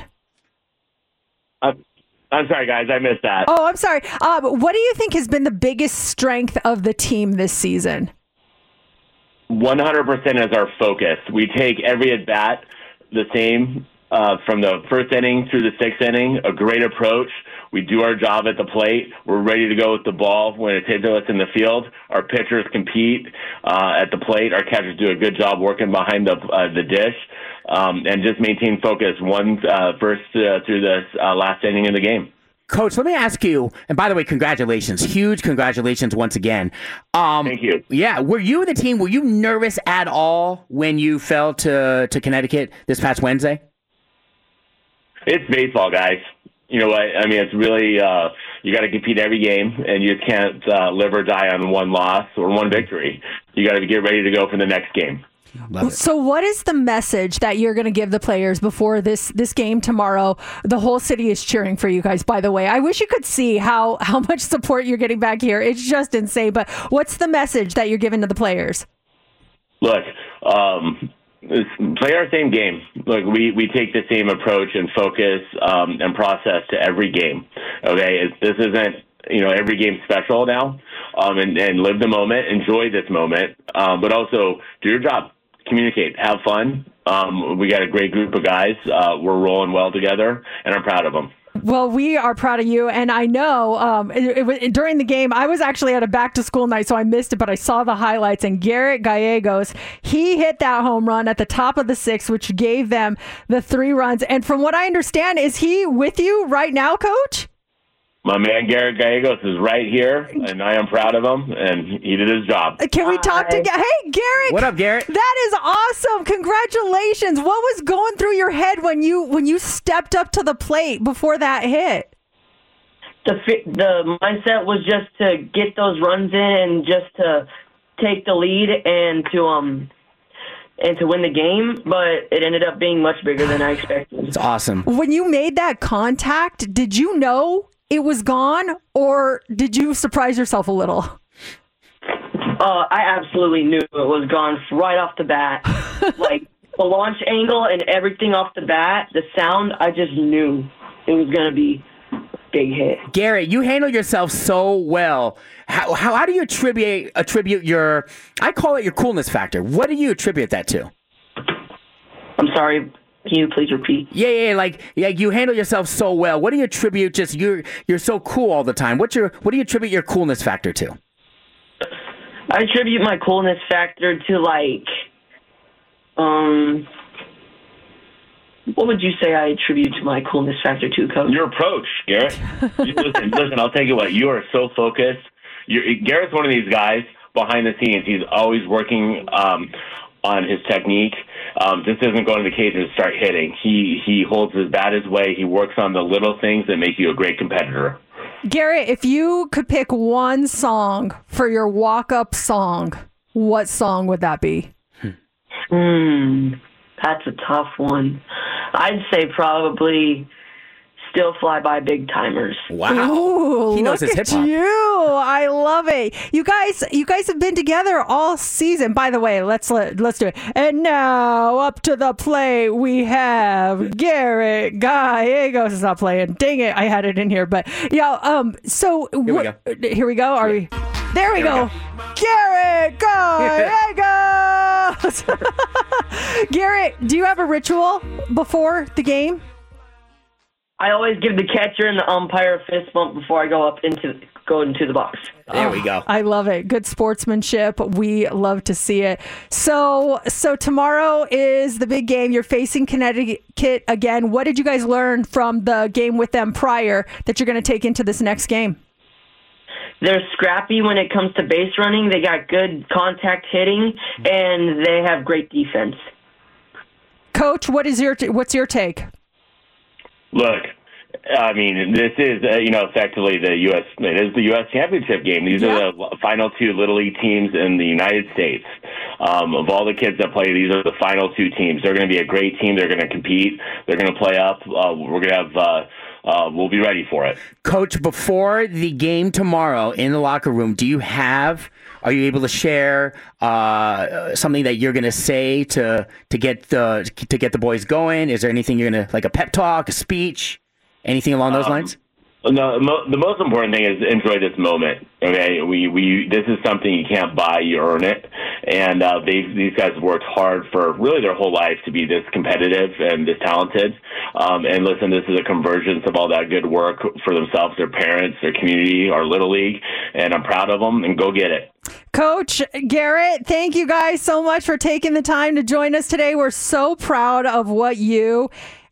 I'm sorry, guys. I missed that. Oh, I'm sorry. What do you think has been the biggest strength of the team this season? 100% is our focus. We take every at-bat the same from the first inning through the sixth inning, a great approach. We do our job at the plate. We're ready to go with the ball when it's hit to us in the field. Our pitchers compete at the plate. Our catchers do a good job working behind the dish, and just maintain focus first through the last inning of the game. Coach, let me ask you, and by the way, congratulations. Huge congratulations once again. Thank you. Yeah, were you and the team, were you nervous at all when you fell to Connecticut this past Wednesday? It's baseball, guys. You know what? I mean, it's really, you got to compete every game, and you can't live or die on one loss or one victory. You got to get ready to go for the next game. So what is the message that you're going to give the players before this game tomorrow? The whole city is cheering for you guys, by the way. I wish you could see how much support you're getting back here. It's just insane. But what's the message that you're giving to the players? Look, play our same game. Look, we take the same approach and focus and process to every game. Okay, this isn't every game special now, and live the moment, enjoy this moment, but also do your job, communicate, have fun. We got a great group of guys. We're rolling well together, and I'm proud of them. Well, we are proud of you, and I know during the game, I was actually at a back-to-school night, so I missed it, but I saw the highlights, and Garrett Gallegos, he hit that home run at the top of the sixth, which gave them the 3 runs, and from what I understand, is he with you right now, Coach? My man Garrett Gallegos is right here, and I am proud of him, and he did his job. Can we talk to Hey, Garrett. What up, Garrett? That is awesome. Congratulations. What was going through your head when you stepped up to the plate before that hit? The mindset was just to get those runs in and just to take the lead and to win the game, but it ended up being much bigger than I expected. It's awesome. When you made that contact, did you know it was gone, or did you surprise yourself a little? I absolutely knew it was gone right off the bat. Like the launch angle and everything off the bat, the sound, I just knew it was going to be a big hit. Garrett, you handle yourself so well. How do you attribute your, I call it your coolness factor. What do you attribute that to? I'm sorry. Can you please repeat? Yeah, like you handle yourself so well. What do you attribute? Just you're so cool all the time. What do you attribute your coolness factor to? I attribute my coolness factor to what would you say I attribute to my coolness factor to, Coach? Your approach, Garrett. Listen, I'll tell you what. You are so focused. Garrett's one of these guys behind the scenes. He's always working on his technique. Just doesn't go into the cage and start hitting. He holds his bat his way. He works on the little things that make you a great competitor. Garrett, if you could pick one song for your walk-up song, what song would that be? That's a tough one. I'd say probably Still Fly By Big Timers. Wow. Ooh, he knows his hip hop. You. I love it. You guys have been together all season. By the way, let's do it. And now up to the plate we have Garrett Gallegos. Is not playing. Dang it. I had it in here, but yeah, so here we go. Are we There we go. Garrett Gallegos. Garrett, do you have a ritual before the game? I always give the catcher and the umpire a fist bump before I go into the box. There we go. I love it. Good sportsmanship. We love to see it. So tomorrow is the big game. You're facing Connecticut again. What did you guys learn from the game with them prior that you're going to take into this next game? They're scrappy when it comes to base running. They got good contact hitting, and they have great defense. Coach, what's your take? Look, I mean, this is, effectively it is the U.S. championship game. These are the final 2 Little League teams in the United States. Of all the kids that play, these are the final 2 teams. They're going to be a great team. They're going to compete. They're going to play up. We're going to have, we'll be ready for it. Coach, before the game tomorrow in the locker room, are you able to share something that you're going to say to get the boys going? Is there anything you're going to, like a pep talk, a speech, anything along those lines? No, the most important thing is enjoy this moment. Okay, this is something you can't buy; you earn it. And these guys have worked hard for really their whole life to be this competitive and this talented. And listen, this is a convergence of all that good work for themselves, their parents, their community, our Little League. And I'm proud of them. And go get it. Coach Garrett, thank you guys so much for taking the time to join us today. We're so proud of what you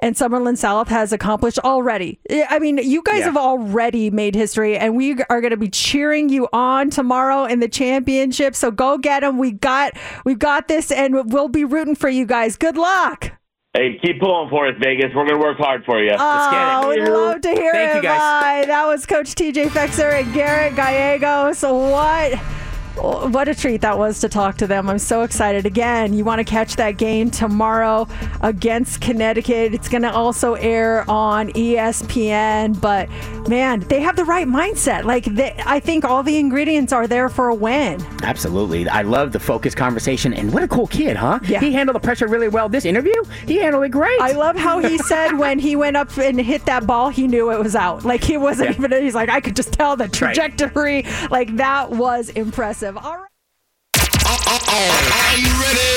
and Summerlin South has accomplished already. I mean, you guys have already made history, and we are going to be cheering you on tomorrow in the championship. So go get them. We've got this, and we'll be rooting for you guys. Good luck. Hey, keep pulling for us, Vegas. We're going to work hard for you. Let's get it. We'd love to hear Thank it. you, guys. Bye. That was Coach TJ Fexer and Garrett Gallegos. What a treat that was to talk to them. I'm so excited. Again, you want to catch that game tomorrow against Connecticut. It's going to also air on ESPN. But, man, they have the right mindset. I think all the ingredients are there for a win. Absolutely. I love the focused conversation. And what a cool kid, huh? Yeah. He handled the pressure really well. This interview, he handled it great. I love how he said when he went up and hit that ball, he knew it was out. Like, he wasn't even, he's like, I could just tell the trajectory. Right. Like, that was impressive. All right. Are you ready?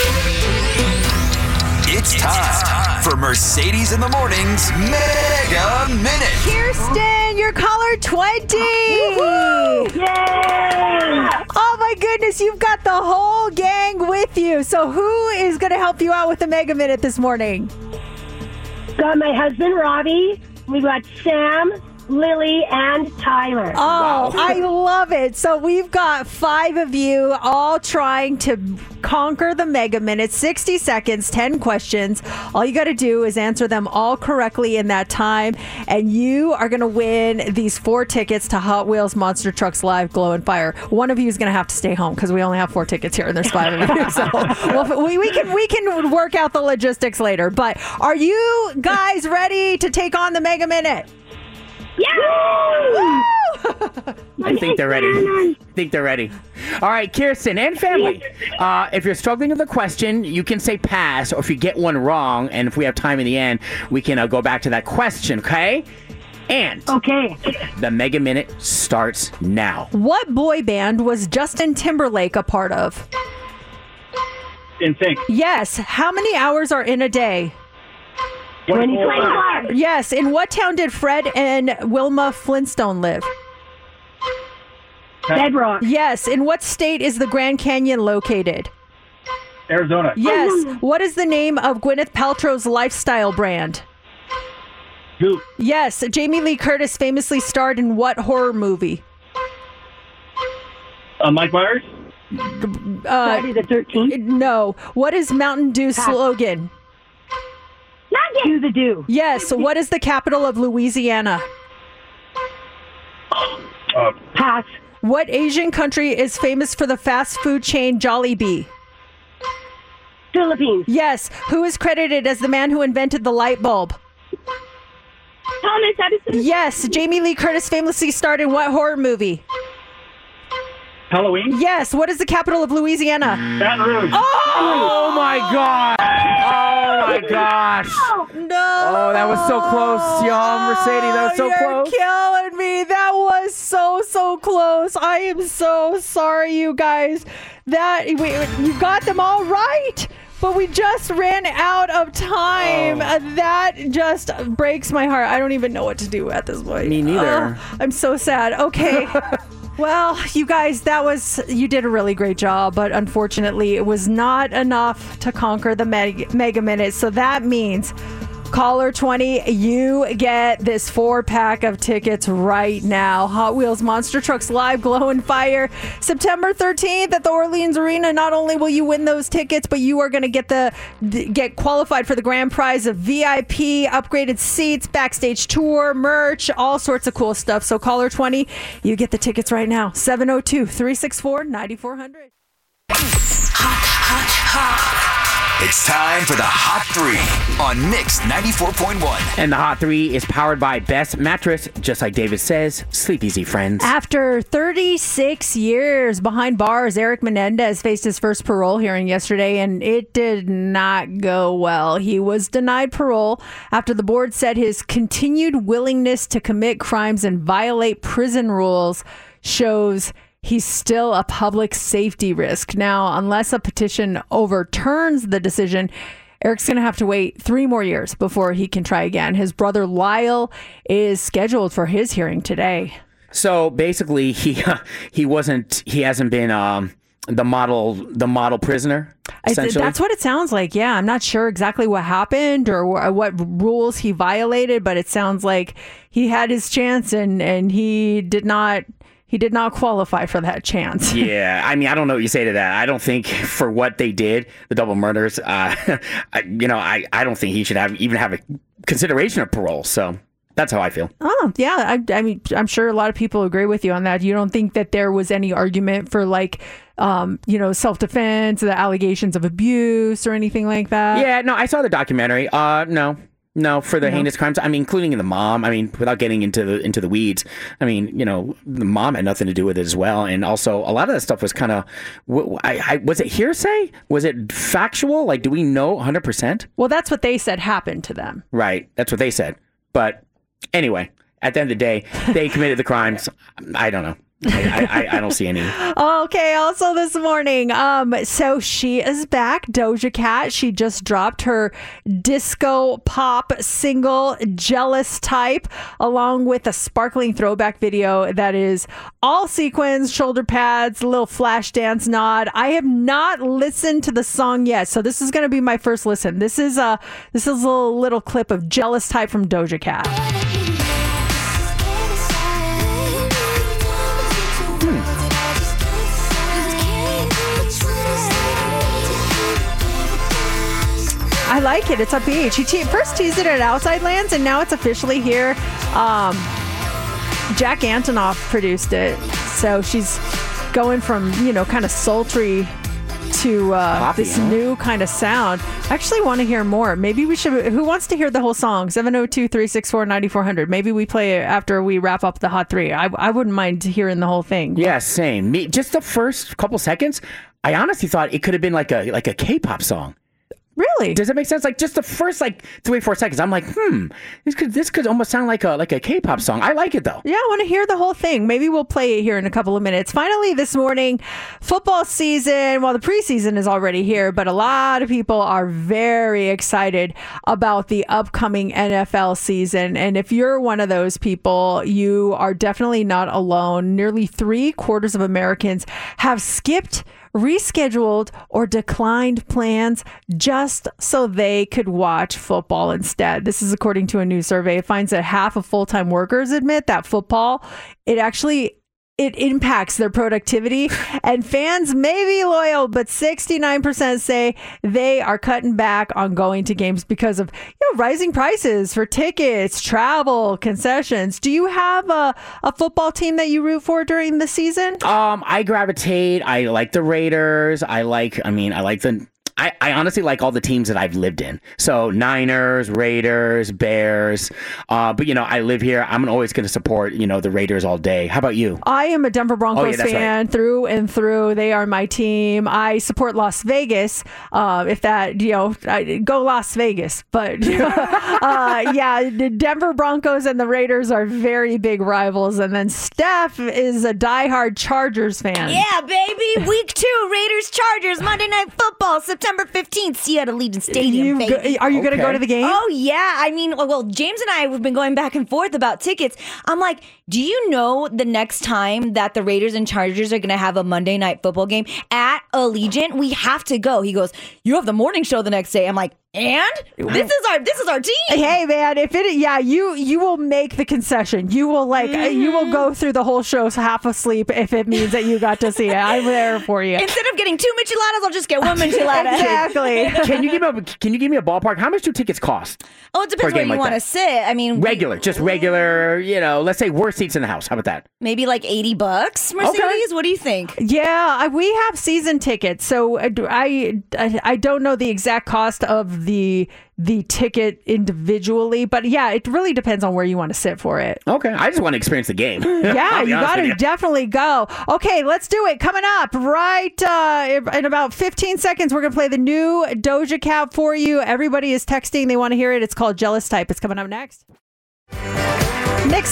It's time for Mercedes in the Morning's Mega Minute. Kirsten, you're caller 20. Yay! Oh my goodness, you've got the whole gang with you. So who is going to help you out with the Mega Minute this morning? Got my husband, Robbie. We got Sam, Lily, and Tyler. Oh, wow. I love it. So we've got 5 of you all trying to conquer the Mega Minute. 60 seconds, 10 questions. All you got to do is answer them all correctly in that time, and you are going to win these 4 tickets to Hot Wheels Monster Trucks Live Glow and Fire. One of you is going to have to stay home because we only have 4 tickets here, and there's 5 of you. So we can work out the logistics later. But are you guys ready to take on the Mega Minute? Yeah! I think they're ready. All right, Kirsten and family. If you're struggling with a question, you can say pass, or if you get one wrong, and if we have time in the end, we can go back to that question, okay? And the Mega Minute starts now. What boy band was Justin Timberlake a part of? NSYNC. Yes. How many hours are in a day? 24. Yes. In what town did Fred and Wilma Flintstone live? Bedrock. Yes. In what state is the Grand Canyon located? Arizona. Yes. What is the name of Gwyneth Paltrow's lifestyle brand? Goop. Yes. Jamie Lee Curtis famously starred in what horror movie? Mike Myers. Friday the 13th. No. What is Mountain Dew's slogan? Do the do. Yes. What is the capital of Louisiana? Pass. What Asian country is famous for the fast food chain Jollibee? Philippines. Yes. Who is credited as the man who invented the light bulb? Thomas Edison. Yes. Jamie Lee Curtis famously starred in what horror movie? Halloween. Yes. What is the capital of Louisiana? Baton Rouge. Oh my God! Oh my gosh! No! Oh, that was so close, y'all. Mercedes, that was so close. You're killing me. That was so close. I am so sorry, you guys. You got them all right. But we just ran out of time. That just breaks my heart. I don't even know what to do at this point. Me neither. I'm so sad. Okay. Well, you guys, you did a really great job, but unfortunately it was not enough to conquer the Mega Minute. So that means caller 20, you get this 4-pack of tickets right now. Hot Wheels Monster Trucks Live Glow and Fire, September 13th at the Orleans Arena. Not only will you win those tickets, but you are going to get qualified for the grand prize of VIP, upgraded seats, backstage tour, merch, all sorts of cool stuff. So caller 20, you get the tickets right now. 702-364-9400. It's time for the Hot 3 on Mix 94.1. And the Hot 3 is powered by Best Mattress. Just like David says, sleep easy, friends. After 36 years behind bars, Eric Menendez faced his first parole hearing yesterday, and it did not go well. He was denied parole after the board said his continued willingness to commit crimes and violate prison rules shows he's still a public safety risk. Now, unless a petition overturns the decision, Eric's going to have to wait 3 more years before he can try again. His brother Lyle is scheduled for his hearing today. So basically, he hasn't been the model prisoner. Essentially. That's what it sounds like. Yeah, I'm not sure exactly what happened or what rules he violated, but it sounds like he had his chance and he did not qualify for that chance. Yeah, I mean, I don't know what you say to that. I don't think for what they did, the double murders, I don't think he should even have a consideration of parole. So that's how I feel. Oh, yeah. I mean, I'm sure a lot of people agree with you on that. You don't think that there was any argument for self-defense, the allegations of abuse or anything like that? Yeah, no, I saw the documentary. No, for the heinous crimes. I mean, including the mom. I mean, without getting into the weeds. I mean, the mom had nothing to do with it as well. And also, a lot of that stuff was kind of. Was it hearsay? Was it factual? Like, do we know 100%? Well, that's what they said happened to them. Right. That's what they said. But anyway, at the end of the day, they committed the crimes. I don't know. I don't see any. Okay, also this morning, so she is back, Doja Cat. She just dropped her disco pop single, Jealous Type, along with a sparkling throwback video that is all sequins, shoulder pads, a little flash dance nod. I have not listened to the song yet, so this is going to be my first listen. This is a little clip of Jealous Type from Doja Cat. I like it. It's upbeat. She first teased it at Outside Lands, and now it's officially here. Jack Antonoff produced it, so she's going from kind of sultry to this new kind of sound. I actually want to hear more. Maybe we should. Who wants to hear the whole song? 702-364-9400. Maybe we play it after we wrap up the Hot 3. I wouldn't mind hearing the whole thing. Yeah, same. Me, just the first couple seconds, I honestly thought it could have been like a K-pop song. Really? Does it make sense? Like just the first 3-4 seconds, I'm like, this could almost sound like a K-pop song. I like it though. Yeah, I want to hear the whole thing. Maybe we'll play it here in a couple of minutes. Finally, this morning, football season. Well, the preseason is already here, but a lot of people are very excited about the upcoming NFL season. And if you're one of those people, you are definitely not alone. Nearly 3/4 of Americans have skipped, rescheduled, or declined plans just so they could watch football instead. This is according to a new survey. It finds that half of full-time workers admit that football, it impacts their productivity, and fans may be loyal, but 69% say they are cutting back on going to games because of rising prices for tickets, travel, concessions. Do you have a football team that you root for during the season? I gravitate. I like the Raiders. I like I honestly like all the teams that I've lived in. So Niners, Raiders, Bears. But I live here. I'm always going to support, the Raiders all day. How about you? I am a Denver Broncos fan through and through. They are my team. I support Las Vegas. If that, go Las Vegas. But the Denver Broncos and the Raiders are very big rivals. And then Steph is a diehard Chargers fan. Yeah, baby. Week 2, Raiders, Chargers, Monday Night Football, September 15th, see you at Allegiant Stadium, baby. Are you going to go to the game? Oh, yeah. I mean, well, James and I have been going back and forth about tickets. I'm like, do you know the next time that the Raiders and Chargers are going to have a Monday Night Football game at Allegiant? We have to go. He goes, you have the morning show the next day. I'm like, and this is our team. Hey man, you will make the concession. You will you will go through the whole show half asleep if it means that you got to see it. I'm there for you. Instead of getting 2 micheladas, I'll just get 1 michelada. Exactly. Can you give me a ballpark? How much do tickets cost? Oh, it depends where you want to sit. I mean, regular. Let's say worst seats in the house. How about that? Maybe like $80, Mercedes. Okay. What do you think? Yeah, we have season tickets, so I don't know the exact cost of the ticket individually, but yeah, it really depends on where you want to sit for it. Okay, I just want to experience the game. Yeah, you got to definitely go. Okay, let's do it. Coming up right in about 15 seconds, we're going to play the new Doja Cat for you. Everybody is texting. They want to hear it. It's called Jealous Type. It's coming up next. Mix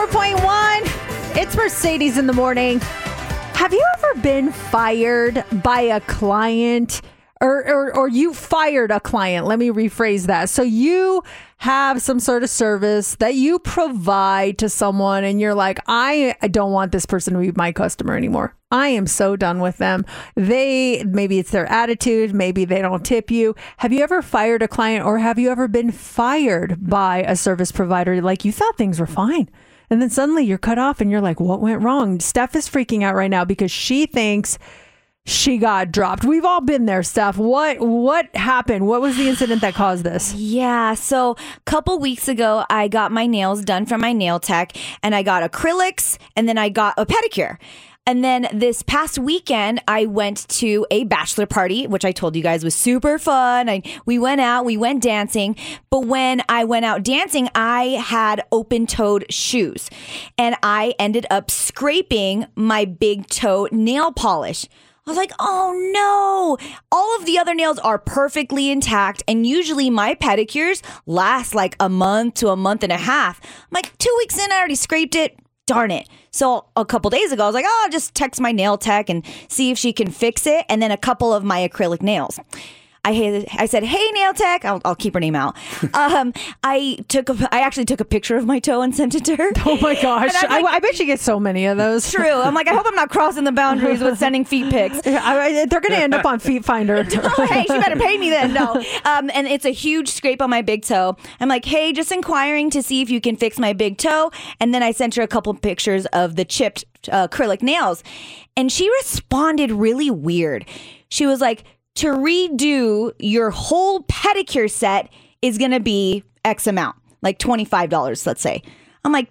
94.1. It's Mercedes in the morning. Have you ever been fired by a client or you fired a client. Let me rephrase that. So you have some sort of service that you provide to someone and you're like, I don't want this person to be my customer anymore. I am so done with them. Maybe it's their attitude. Maybe they don't tip you. Have you ever fired a client, or have you ever been fired by a service provider? Like, you thought things were fine, and then suddenly you're cut off and you're like, what went wrong? Steph is freaking out right now because she thinks she got dropped. We've all been there, Steph. What happened? What was the incident that caused this? Yeah, so a couple weeks ago, I got my nails done from my nail tech, and I got acrylics, and then I got a pedicure. And then this past weekend, I went to a bachelor party, which I told you guys was super fun. We went out, we went dancing. But when I went out dancing, I had open-toed shoes. And I ended up scraping my big toe nail polish. I was like, oh no, all of the other nails are perfectly intact. And usually my pedicures last like a month to a month and a half. I'm like, 2 weeks in, I already scraped it. Darn it. So a couple days ago, I was like, oh, I'll just text my nail tech and see if she can fix it. And then a couple of my acrylic nails. I said, hey, nail tech. I'll keep her name out. I actually took a picture of my toe and sent it to her. Oh my gosh. I bet she gets so many of those. True. I'm like, I hope I'm not crossing the boundaries with sending feet pics. They're going to end up on Feet Finder. Oh, hey, she better pay me then. No. And it's a huge scrape on my big toe. I'm like, hey, just inquiring to see if you can fix my big toe. And then I sent her a couple pictures of the chipped acrylic nails. And she responded really weird. She was like, to redo your whole pedicure set is going to be X amount, like $25, let's say. I'm like,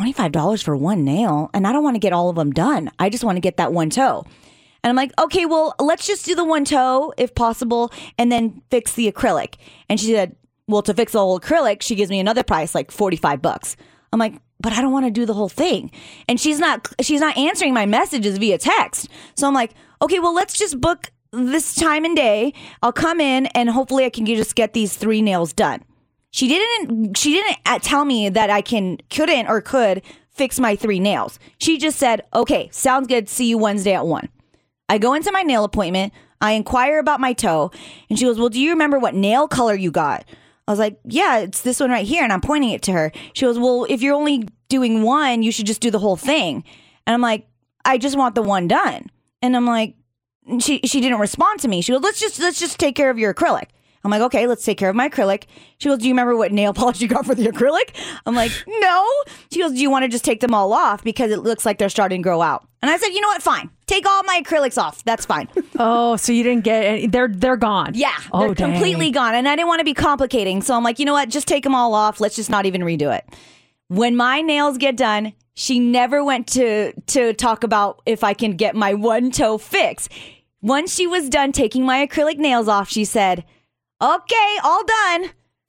$25 for one nail? And I don't want to get all of them done. I just want to get that one toe. And I'm like, okay, well, let's just do the one toe if possible and then fix the acrylic. And she said, well, to fix the whole acrylic, she gives me another price, like $45. I'm like, but I don't want to do the whole thing. And she's not answering my messages via text. So I'm like, okay, well, let's just book this time and day. I'll come in and hopefully I can just get these 3 nails done. She didn't tell me that I couldn't or could fix my 3 nails. She just said, okay, sounds good. See you Wednesday at 1. I go into my nail appointment. I inquire about my toe and she goes, well, do you remember what nail color you got? I was like, yeah, it's this one right here. And I'm pointing it to her. She goes, well, if you're only doing one, you should just do the whole thing. And I'm like, I just want the one done. And I'm like, she didn't respond to me. She goes, let's just take care of your acrylic. I'm like, okay, let's take care of my acrylic. She goes, do you remember what nail polish you got for the acrylic? I'm like, no. She goes, do you want to just take them all off because it looks like they're starting to grow out? And I said, you know what? Fine. Take all my acrylics off. That's fine. Oh, so you didn't get any. They're gone. Yeah, they're completely gone. And I didn't want to be complicating. So I'm like, you know what? Just take them all off. Let's just not even redo it. When my nails get done, she never went to talk about if I can get my one toe fixed. Once she was done taking my acrylic nails off, she said, okay, all done.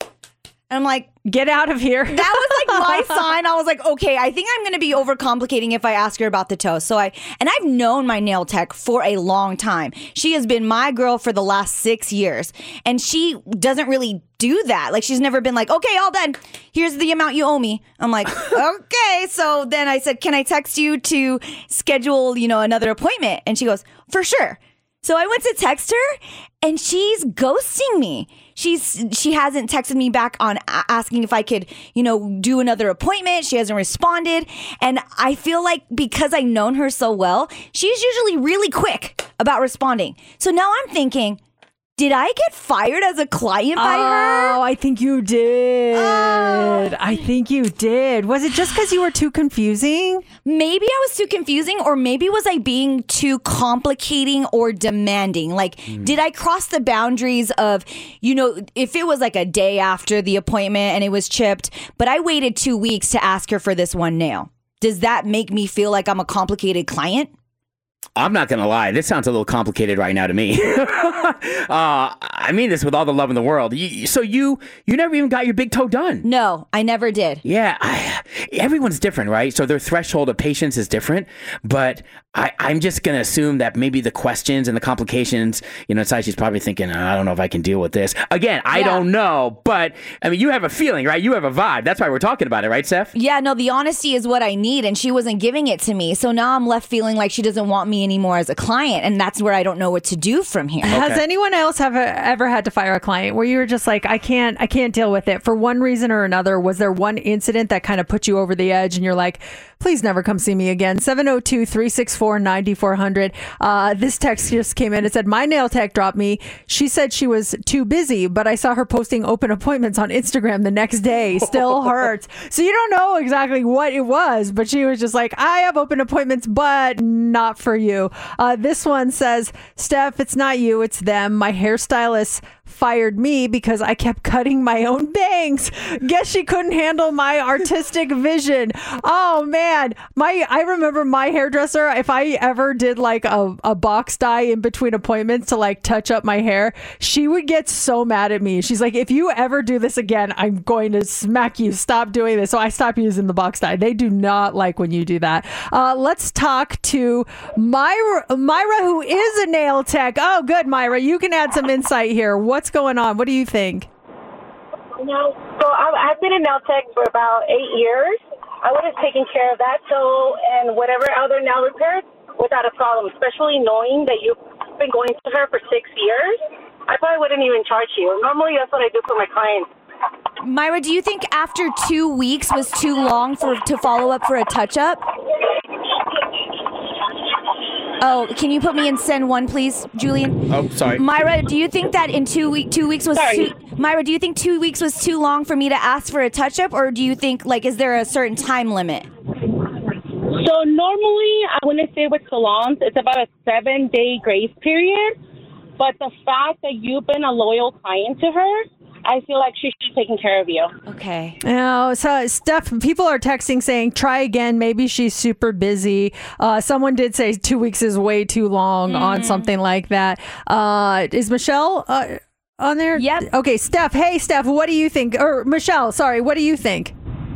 And I'm like, get out of here. That was like my sign. I was like, okay, I think I'm going to be overcomplicating if I ask her about the toe. So I've known my nail tech for a long time. She has been my girl for the last 6 years. And she doesn't really do that. Like, she's never been like, okay, all done. Here's the amount you owe me. I'm like, okay. So then I said, can I text you to schedule, another appointment? And she goes, for sure. So I went to text her and she's ghosting me. She hasn't texted me back on asking if I could, do another appointment. She hasn't responded. And I feel like because I've known her so well, she's usually really quick about responding. So now I'm thinking, did I get fired as a client by her? Oh, I think you did. I think you did. Was it just because you were too confusing? Maybe I was too confusing, or maybe was I being too complicating or demanding? Like, did I cross the boundaries of, if it was like a day after the appointment and it was chipped, but I waited 2 weeks to ask her for this one nail? Does that make me feel like I'm a complicated client? I'm not going to lie. This sounds a little complicated right now to me. I mean this with all the love in the world. So you never even got your big toe done? No, I never did. Yeah. Everyone's different, right? So their threshold of patience is different. But I'm just going to assume that maybe the questions and the complications, inside she's probably thinking, I don't know if I can deal with this. Again, I don't know. But, I mean, you have a feeling, right? You have a vibe. That's why we're talking about it, right, Steph? Yeah, no, the honesty is what I need. And she wasn't giving it to me. So now I'm left feeling like she doesn't want me anymore as a client, and that's where I don't know what to do from here. Has anyone else ever had to fire a client where you were just like, I can't deal with it for one reason or another? Was there one incident that kind of put you over the edge and you're like, please never come see me again? 702-364-9400. This text just came in. It said, my nail tech dropped me. She said she was too busy, but I saw her posting open appointments on Instagram the next day. Still hurts. So you don't know exactly what it was, but she was just like, I have open appointments, but not for you. This one says, Steph, it's not you, it's them. My hairstylist fired me because I kept cutting my own bangs. Guess she couldn't handle my artistic vision. Oh man, I remember my hairdresser, if I ever did like a box dye in between appointments to like touch up my hair, she would get so mad at me. She's like, if you ever do this again, I'm going to smack you. Stop doing this. So I stopped using the box dye. They do not like when you do that. Let's talk to Myra, who is a nail tech. Oh, good, Myra. You can add some insight here. What's going on? What do you think? So I've been a nail tech for about 8 years. I would have taken care of that. So, and whatever other nail repairs without a problem, especially knowing that you've been going to her for 6 years. I probably wouldn't even charge you. Normally, that's what I do for my clients. Myra, do you think after 2 weeks was too long to follow up for a touch-up? Oh, can you put me in send one, please, Julian? Oh, sorry. Myra, do you think that in 2 weeks was too... Myra, do you think 2 weeks was too long for me to ask for a touch-up, or do you think, like, is there a certain time limit? So normally, I wouldn't say with salons, it's about a 7-day grace period. But the fact that you've been a loyal client to her, I feel like she should be taking care of you. Okay. No, so Steph, people are texting saying, try again. Maybe she's super busy. Someone did say 2 weeks is way too long on something like that. Is Michelle on there? Yep. Okay, Steph. Hey, Steph, what do you think? Or Michelle, sorry, what do you think?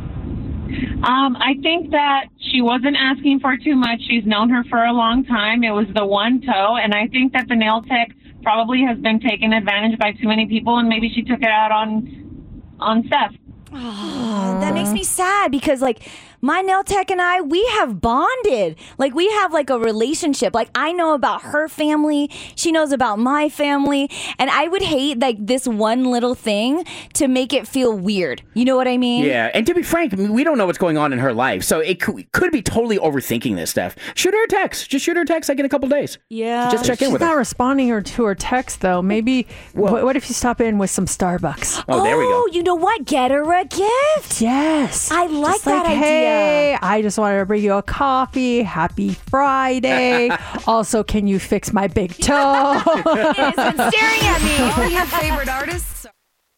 I think that she wasn't asking for too much. She's known her for a long time. It was the one toe, and I think that the nail tech probably has been taken advantage by too many people, and maybe she took it out on Steph. Oh, that makes me sad because, like, my nail tech and I, we have bonded. Like, we have, like, a relationship. Like, I know about her family. She knows about my family. And I would hate, like, this one little thing to make it feel weird. You know what I mean? Yeah. And to be frank, I mean, we don't know what's going on in her life. So it could be totally overthinking this stuff. Shoot her a text. Just shoot her a text like in a couple days. Yeah. Just check in with her. She's not responding to her text, though. Maybe, what if you stop in with some Starbucks? Oh, there we go. Oh, you know what? Get her a gift. Yes. I like just that idea. Hey, I just wanted to bring you a coffee. Happy Friday. Also, can you fix my big toe? It has been staring at me. All your favorite artists.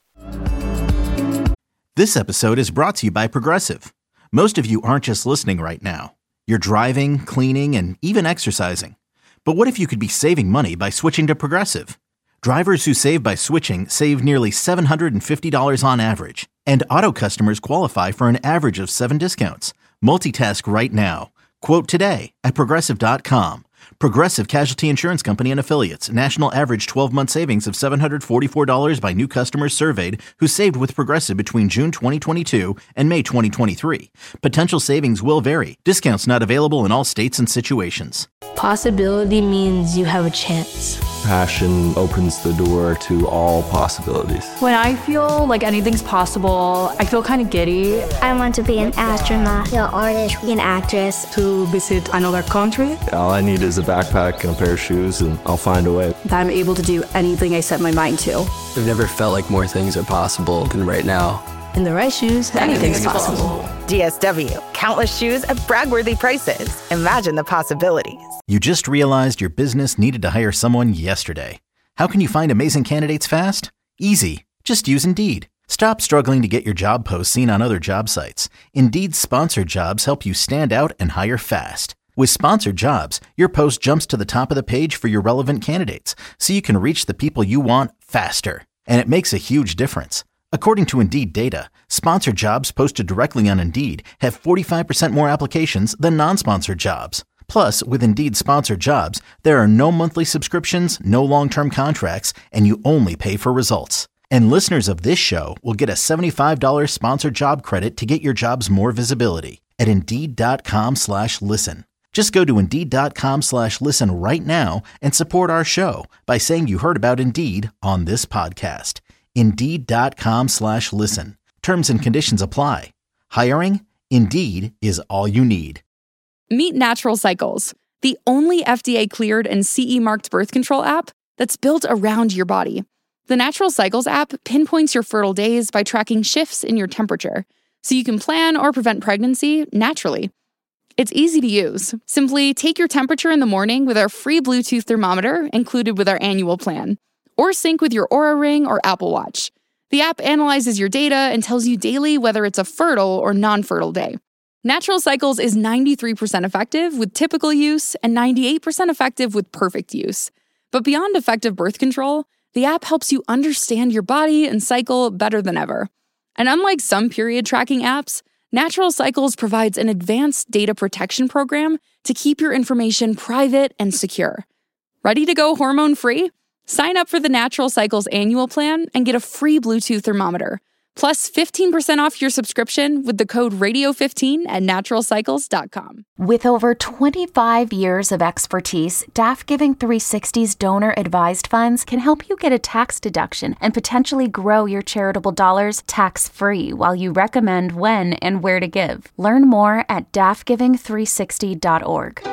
This episode is brought to you by Progressive. Most of you aren't just listening right now. You're driving, cleaning, and even exercising. But what if you could be saving money by switching to Progressive? Drivers who save by switching save nearly $750 on average. And auto customers qualify for an average of 7 discounts. Multitask right now. Quote today at Progressive.com. Progressive Casualty Insurance Company and Affiliates. National average 12-month savings of $744 by new customers surveyed who saved with Progressive between June 2022 and May 2023. Potential savings will vary. Discounts not available in all states and situations. Possibility means you have a chance. Passion opens the door to all possibilities. When I feel like anything's possible, I feel kind of giddy. I want to be an astronaut, an artist, an actress. To visit another country. All I need is a backpack and a pair of shoes, and I'll find a way. That I'm able to do anything I set my mind to. I've never felt like more things are possible than right now. In the right shoes, anything's possible. DSW. Countless shoes at brag-worthy prices. Imagine the possibilities. You just realized your business needed to hire someone yesterday. How can you find amazing candidates fast? Easy. Just use Indeed. Stop struggling to get your job posts seen on other job sites. Indeed's sponsored jobs help you stand out and hire fast. With sponsored jobs, your post jumps to the top of the page for your relevant candidates, so you can reach the people you want faster. And it makes a huge difference. According to Indeed data, sponsored jobs posted directly on Indeed have 45% more applications than non-sponsored jobs. Plus, with Indeed sponsored jobs, there are no monthly subscriptions, no long-term contracts, and you only pay for results. And listeners of this show will get a $75 sponsored job credit to get your jobs more visibility at Indeed.com/listen. Just go to Indeed.com/listen right now and support our show by saying you heard about Indeed on this podcast. Indeed.com/listen. Terms and conditions apply. Hiring? Indeed is all you need. Meet Natural Cycles, the only FDA-cleared and CE-marked birth control app that's built around your body. The Natural Cycles app pinpoints your fertile days by tracking shifts in your temperature, so you can plan or prevent pregnancy naturally. It's easy to use. Simply take your temperature in the morning with our free Bluetooth thermometer included with our annual plan, or sync with your Oura Ring or Apple Watch. The app analyzes your data and tells you daily whether it's a fertile or non-fertile day. Natural Cycles is 93% effective with typical use and 98% effective with perfect use. But beyond effective birth control, the app helps you understand your body and cycle better than ever. And unlike some period tracking apps, Natural Cycles provides an advanced data protection program to keep your information private and secure. Ready to go hormone-free? Sign up for the Natural Cycles annual plan and get a free Bluetooth thermometer, plus 15% off your subscription with the code radio15 at naturalcycles.com. With over 25 years of expertise, DAF Giving 360's donor-advised funds can help you get a tax deduction and potentially grow your charitable dollars tax-free while you recommend when and where to give. Learn more at dafgiving360.org.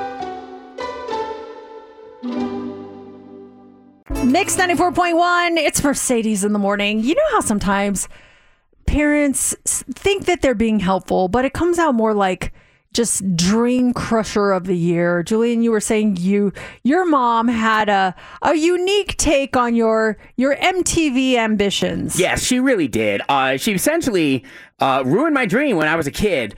Mix 94.1, it's Mercedes in the morning. You know how sometimes parents think that they're being helpful, but it comes out more like just dream crusher of the year. Julian, you were saying your mom had a unique take on your MTV ambitions. Yes, she really did. She essentially ruined my dream when I was a kid.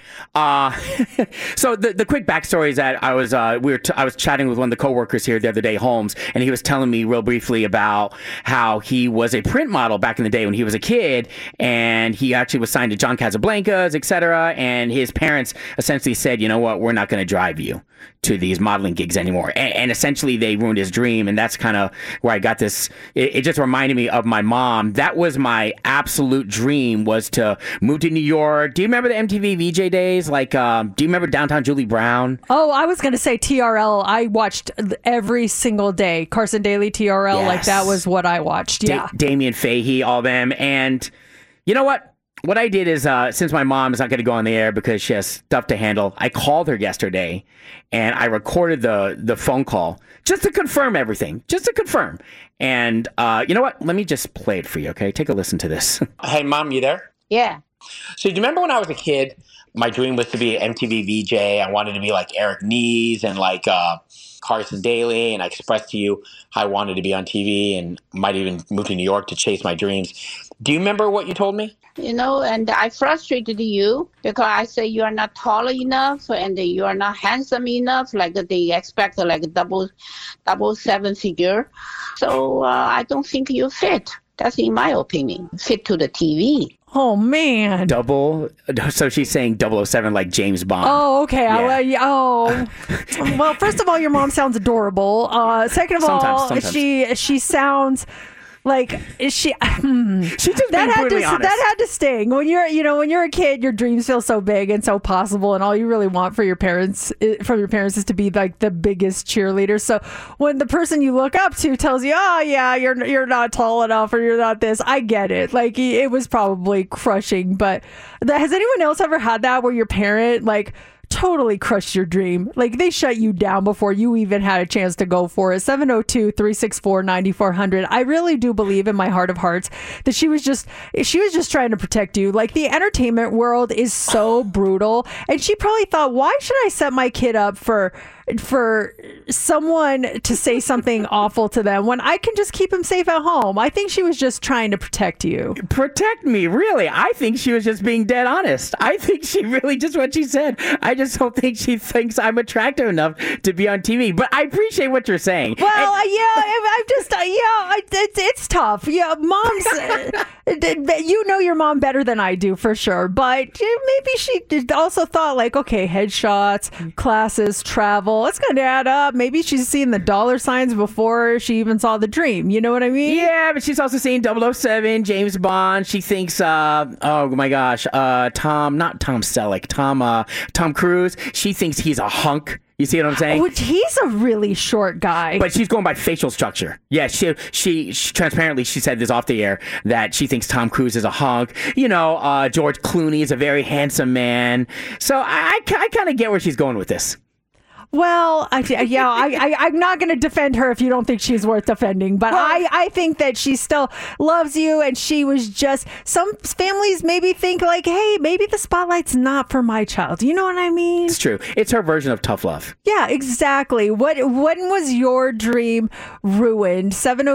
So the quick backstory is that I was chatting with one of the coworkers here the other day, Holmes, and he was telling me real briefly about how he was a print model back in the day when he was a kid, and he actually was signed to John Casablancas, etc. And his parents essentially said, you know what, we're not going to drive you to these modeling gigs anymore. And essentially they ruined his dream. And that's kind of where I got this. It just reminded me of my mom. That was my absolute dream, was to move to New York. Do you remember the MTV VJ days? Like, do you remember Downtown Julie Brown? Oh, I was going to say TRL. I watched every single day. Carson Daly, TRL. Yes. Like that was what I watched. Yeah. Damien Fahey, all them. And you know what? What I did is, since my mom is not going to go on the air because she has stuff to handle, I called her yesterday and I recorded the phone call just to confirm everything, And you know what? Let me just play it for you, okay? Take a listen to this. Hey, Mom, you there? Yeah. So do you remember when I was a kid, my dream was to be an MTV VJ. I wanted to be like Eric Nees and like Carson Daly, and I expressed to you how I wanted to be on TV and might even move to New York to chase my dreams. Do you remember what you told me? You know, and I frustrated you because I say you are not tall enough and you are not handsome enough. Like they expect like a double seven figure. So I don't think you fit. That's in my opinion. Fit to the TV. Oh, man. So she's saying 007 like James Bond. Oh, okay. Yeah. Well, first of all, your mom sounds adorable. Second of all, sometimes. she sounds like She's just being brutally honest. That had to sting. When you're a kid, your dreams feel so big and so possible, and all you really want from your parents is to be like the biggest cheerleader. So when the person you look up to tells you, "Oh yeah, you're not tall enough or you're not this," I get it. Like it was probably crushing. But has anyone else ever had that where your parent like totally crushed your dream? Like they shut you down before you even had a chance to go for it. 702-364-9400. I really do believe in my heart of hearts that she was just trying to protect you. Like the entertainment world is so brutal, and she probably thought, why should I set my kid up for someone to say something awful to them when I can just keep him safe at home? I think she was just trying to protect you. Protect me? Really? I think she was just being dead honest. I think she really just what she said. I just don't think she thinks I'm attractive enough to be on TV. But I appreciate what you're saying. Well, it's tough. Yeah, moms, you know your mom better than I do for sure. But maybe she also thought like, okay, headshots, classes, travel. It's going to add up. Maybe she's seen the dollar signs before she even saw the dream. You know what I mean? Yeah, but she's also seen 007, James Bond. She thinks, oh my gosh, Tom Selleck, Tom Cruise. She thinks he's a hunk. You see what I'm saying? Which he's a really short guy. But she's going by facial structure. Yeah, she transparently, she said this off the air, that she thinks Tom Cruise is a hunk. George Clooney is a very handsome man. So I kind of get where she's going with this. Well, I'm not going to defend her if you don't think she's worth defending, but I think that she still loves you, and she was just, some families maybe think like, hey, maybe the spotlight's not for my child. You know what I mean? It's true. It's her version of tough love. Yeah, exactly. When was your dream ruined?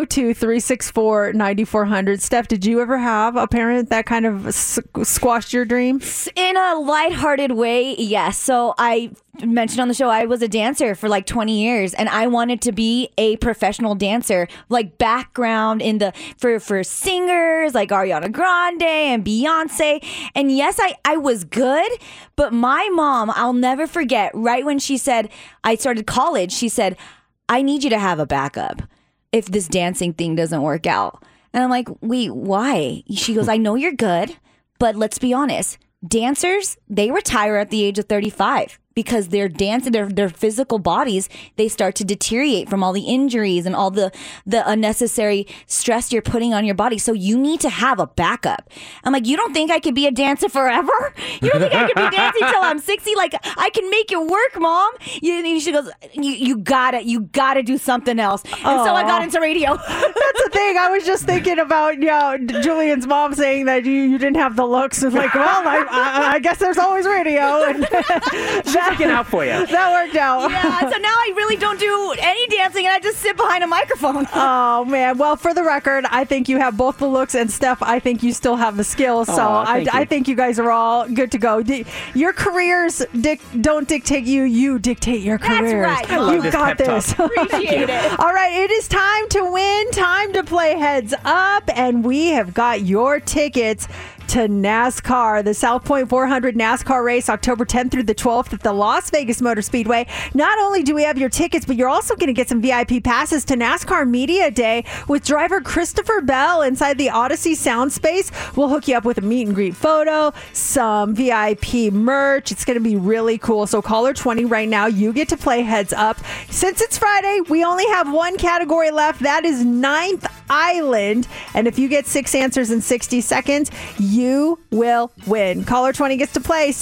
702-364-9400. Steph, did you ever have a parent that kind of squashed your dream? In a lighthearted way, yes. So I mentioned on the show, I was a dancer for like 20 years, and I wanted to be a professional dancer, like background for singers like Ariana Grande and Beyonce. And yes, I was good, but my mom, I'll never forget, right when she said, I started college, she said, I need you to have a backup if this dancing thing doesn't work out. And I'm like, wait, why? She goes, I know you're good, but let's be honest. Dancers, they retire at the age of 35 because they're dancing, their physical bodies, they start to deteriorate from all the injuries and all the unnecessary stress you're putting on your body. So you need to have a backup. I'm like, you don't think I could be a dancer forever? You don't think I could be dancing till I'm 60? Like, I can make it work, Mom. She goes, you gotta do something else. And so I got into radio. That's the thing. I was just thinking about Julian's mom saying that you didn't have the looks. It's like, well, I guess there's always radio. And looking out for you. That worked out. Yeah, so now I really don't do any dancing, and I just sit behind a microphone. Oh, man. Well, for the record, I think you have both the looks, and Steph, I think you still have the skills. So I think you guys are all good to go. Your careers don't dictate you. You dictate your careers. That's right. I love You this got pep talk. this. Appreciate it. All right, it is time to win, time to play Heads Up, and we have got your tickets to NASCAR, the South Point 400 NASCAR race, October 10th through the 12th at the Las Vegas Motor Speedway. Not only do we have your tickets, but you're also going to get some VIP passes to NASCAR Media Day with driver Christopher Bell inside the Odyssey Sound Space. We'll hook you up with a meet and greet photo, some VIP merch. It's going to be really cool. So caller 20 right now, you get to play Heads Up. Since it's Friday, we only have one category left. That is Ninth Island. And if you get 6 answers in 60 seconds, you will win. Caller 20 gets to play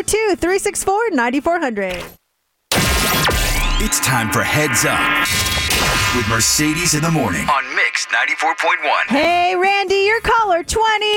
702-364-9400. It's time for Heads Up with Mercedes in the morning on Mix 94.1. Hey, Randy, you're caller 20.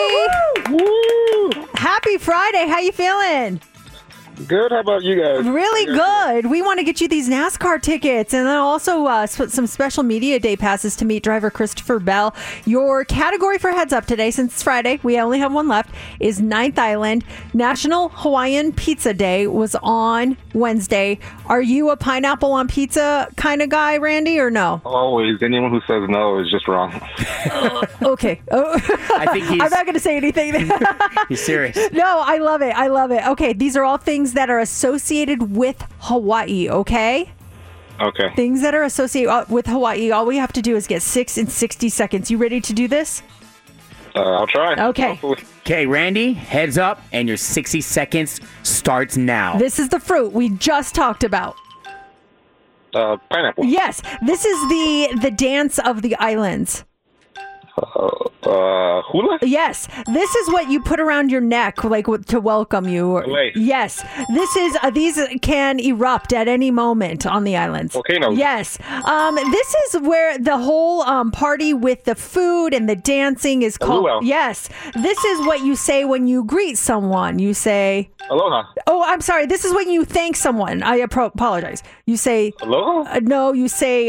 Woo! Happy Friday. How you feeling? Good. How about you guys? Really good. We want to get you these NASCAR tickets and then also some special media day passes to meet driver Christopher Bell. Your category for Heads Up today, since it's Friday, we only have one left, is Ninth Island. National Hawaiian Pizza Day was on Wednesday. Are you a pineapple on pizza kind of guy, Randy, or no? Always. Anyone who says no is just wrong. Okay. I think I'm not going to say anything. He's serious. No, I love it. I love it. Okay, these are all things that are associated with Hawaii, okay? Okay. Things that are associated with Hawaii. All we have to do is get 6 in 60 seconds. You ready to do this? I'll try. Okay. Okay, Randy, heads up, and your 60 seconds starts now. This is the fruit we just talked about. Pineapple. Yes, this is the dance of the islands. Hula? Yes, this is what you put around your neck, like to welcome you. Yes, this is these can erupt at any moment on the islands. Volcanoes. Yes, this is where the whole party with the food and the dancing is called. Luau. Yes, this is what you say when you greet someone. You say Aloha. Oh, I'm sorry. This is when you thank someone. I apologize. You say Aloha. No, you say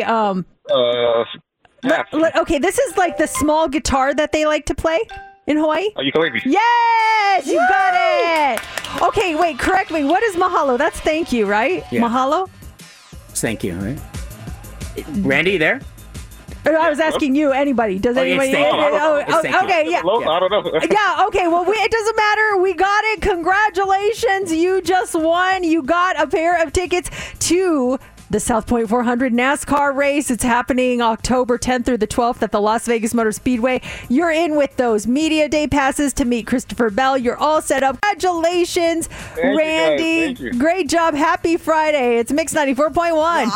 Okay, this is like the small guitar that they like to play in Hawaii. Ukulele. Yes, you got it. Okay, wait, correct me. What is mahalo? That's thank you, right? Yeah. Mahalo? Thank you, right? Randy, you there? I was asking you, anybody. Does anybody? It's thank you. Okay, yeah. I don't know. Yeah, okay. Well, it doesn't matter. We got it. Congratulations. You just won. You got a pair of tickets to the South Point 400 NASCAR race. It's happening October 10th through the 12th at the Las Vegas Motor Speedway. You're in with those media day passes to meet Christopher Bell. You're all set up. Congratulations, Randy. Thank you. Great job. Happy Friday. It's Mix 94.1.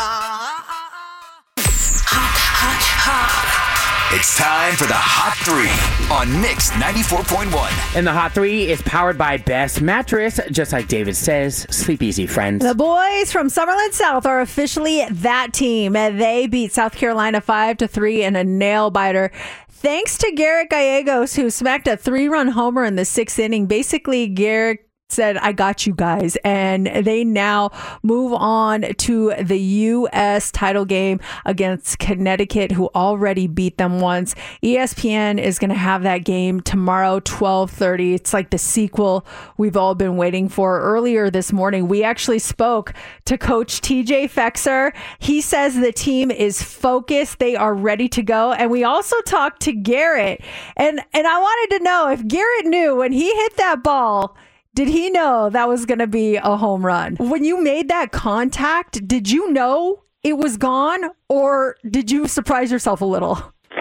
It's time for the Hot 3 on Mix 94.1. And the Hot 3 is powered by Best Mattress. Just like David says, sleep easy, friends. The boys from Summerlin South are officially that team. They beat South Carolina 5-3 in a nail-biter. Thanks to Garrett Gallegos, who smacked a 3-run homer in the 6th inning. Basically, Garrett said, I got you guys. And they now move on to the U.S. title game against Connecticut, who already beat them once. ESPN is going to have that game tomorrow, 12:30. It's like the sequel we've all been waiting for. Earlier this morning, we actually spoke to Coach TJ Fexer. He says the team is focused. They are ready to go. And we also talked to Garrett. And I wanted to know if Garrett knew when he hit that ball, did he know that was going to be a home run? When you made that contact, did you know it was gone, or did you surprise yourself a little?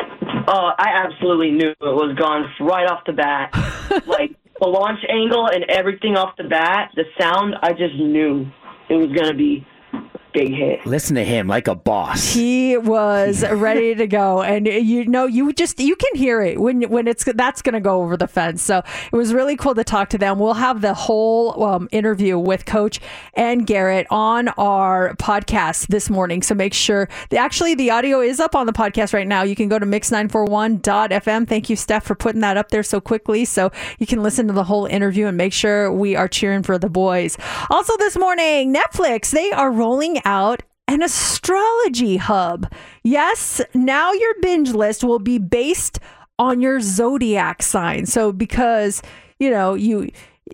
I absolutely knew it was gone right off the bat. Like the launch angle and everything off the bat, the sound, I just knew it was going to be big hit. Listen to him like a boss. He was ready to go, and you can hear it when that's going to go over the fence. So it was really cool to talk to them. We'll have the whole interview with Coach and Garrett on our podcast this morning. So make sure the audio is up on the podcast right now. You can go to mix941.fm. Thank you, Steph, for putting that up there so quickly, so you can listen to the whole interview and make sure we are cheering for the boys. Also this morning, Netflix, they are rolling out an astrology hub. Yes, now your binge list will be based on your zodiac sign. So because, you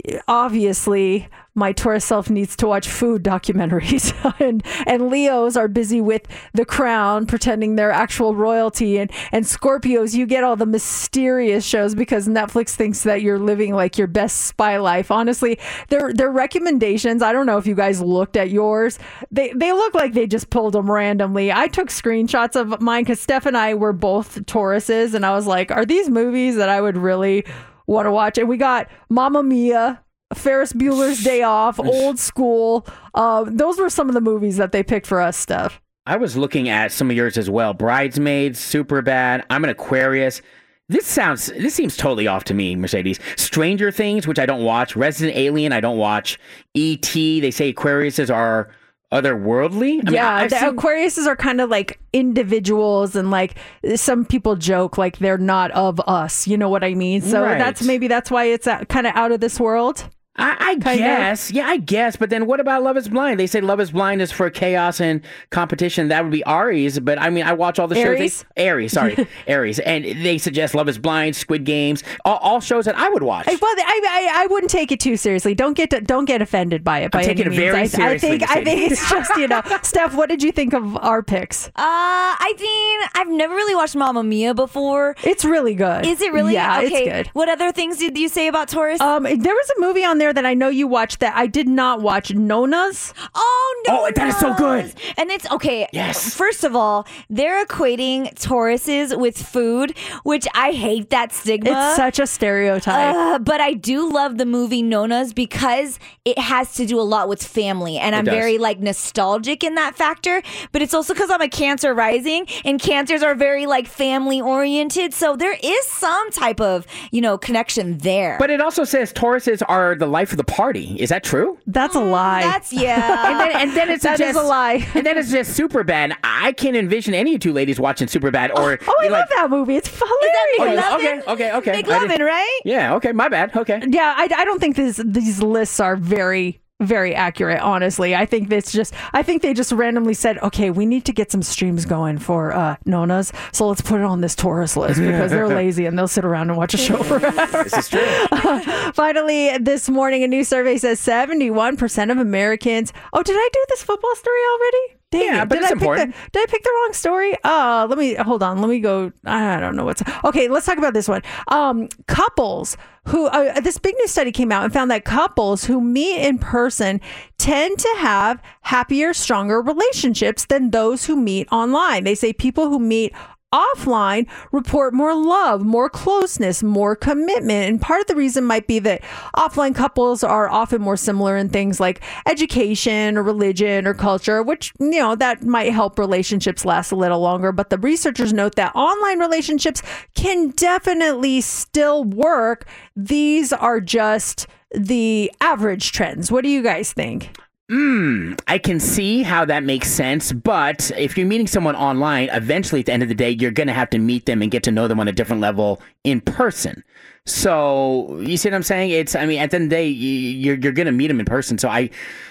obviously, my Taurus self needs to watch food documentaries, and Leos are busy with The Crown, pretending they're actual royalty, and Scorpios, you get all the mysterious shows because Netflix thinks that you're living like your best spy life. Honestly, their recommendations, I don't know if you guys looked at yours, they look like they just pulled them randomly. I took screenshots of mine because Steph and I were both Tauruses, and I was like, are these movies that I would really want to watch? And we got Mamma Mia, Ferris Bueller's Day Off, Old School. Those were some of the movies that they picked for us, Steph. I was looking at some of yours as well. Bridesmaids, Superbad. I'm an Aquarius. This seems totally off to me, Mercedes. Stranger Things, which I don't watch. Resident Alien, I don't watch. E.T., they say Aquariuses are otherworldly. Aquariuses are kind of like individuals, and like some people joke like they're not of us. You know what I mean? So Right. that's why it's kind of out of this world. I guess. Yeah, I guess. But then what about Love is Blind? They say Love is Blind is for chaos and competition. That would be Aries. But I mean, I watch all the shows. Aries, sorry. Aries. And they suggest Love is Blind, Squid Games, all shows that I would watch. Well, I wouldn't take it too seriously. Don't get offended by it. I'm taking it very seriously. I think it's just, Steph, what did you think of our picks? I've never really watched Mamma Mia before. It's really good. Is it really? Yeah, okay. It's good. What other things did you say about Taurus? There was a movie on there that I know you watched that I did not watch, Nona's. Oh, no. Oh, that is so good. And it's okay. Yes. First of all, they're equating Tauruses with food, which I hate that stigma. It's such a stereotype. But I do love the movie Nona's because it has to do a lot with family. And I'm very nostalgic in that factor. But it's also because I'm a Cancer rising, and Cancers are very family oriented. So there is some type of, connection there. But it also says Tauruses are the life of the party. Is that true? That's a lie. and then it suggests, that is a lie. And then it's just Superbad. I can't envision any of you two ladies watching Superbad. Or I love that movie. It's hilarious. Okay. McLovin, right? Yeah. Okay. My bad. Okay. Yeah. I don't think these lists are very, very accurate. Honestly, I think they just randomly said, okay, we need to get some streams going for Nona's, so let's put it on this Taurus list because they're lazy and they'll sit around and watch a show forever. This is true. Finally, this morning, a new survey says 71% of Americans. Oh, did I do this football story already? Dang Yeah, it. but it's important. Did I pick the wrong story? Hold on. Let me go. I don't know what's. Okay, let's talk about this one. Couples who, this big new study came out and found that couples who meet in person tend to have happier, stronger relationships than those who meet online. They say people who meet offline report more love, more closeness, more commitment. And part of the reason might be that offline couples are often more similar in things like education or religion or culture, which, that might help relationships last a little longer. But the researchers note that online relationships can definitely still work. These are just the average trends. What do you guys think? I can see how that makes sense, but if you're meeting someone online, eventually at the end of the day, you're going to have to meet them and get to know them on a different level in person. So, you see what I'm saying? At the end of the day, you're going to meet them in person. So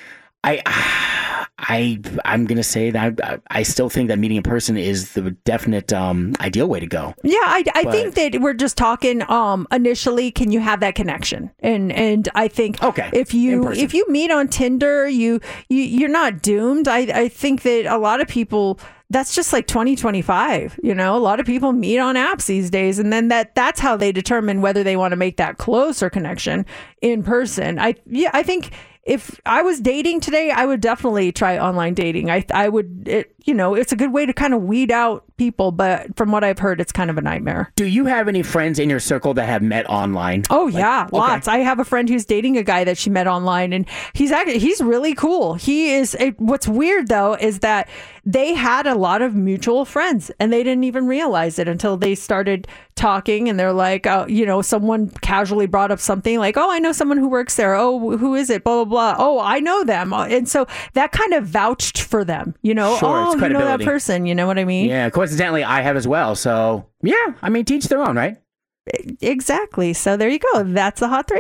I'm going to say that I still think that meeting in person is the definite ideal way to go. Yeah, I think that we're just talking initially, can you have that connection? And I think if you meet on Tinder, you're not doomed. I think that a lot of people, that's just like 2025, a lot of people meet on apps these days, and then that's how they determine whether they want to make that closer connection in person. I think if I was dating today, I would definitely try online dating. I would, it's a good way to kind of weed out people, but from what I've heard, it's kind of a nightmare. Do you have any friends in your circle that have met online? Oh, yeah, lots. I have a friend who's dating a guy that she met online, and he's really cool. He is. What's weird, though, is that they had a lot of mutual friends, and they didn't even realize it until they started talking, and they're like, someone casually brought up something like, oh, I know someone who works there. Oh, who is it? Blah, blah, blah. Oh, I know them. And so that kind of vouched for them, Sure, oh, you know that person, you know what I mean? Yeah, coincidentally, I have as well. So, yeah, teach their own, right? Exactly. So there you go. That's the Hot 3.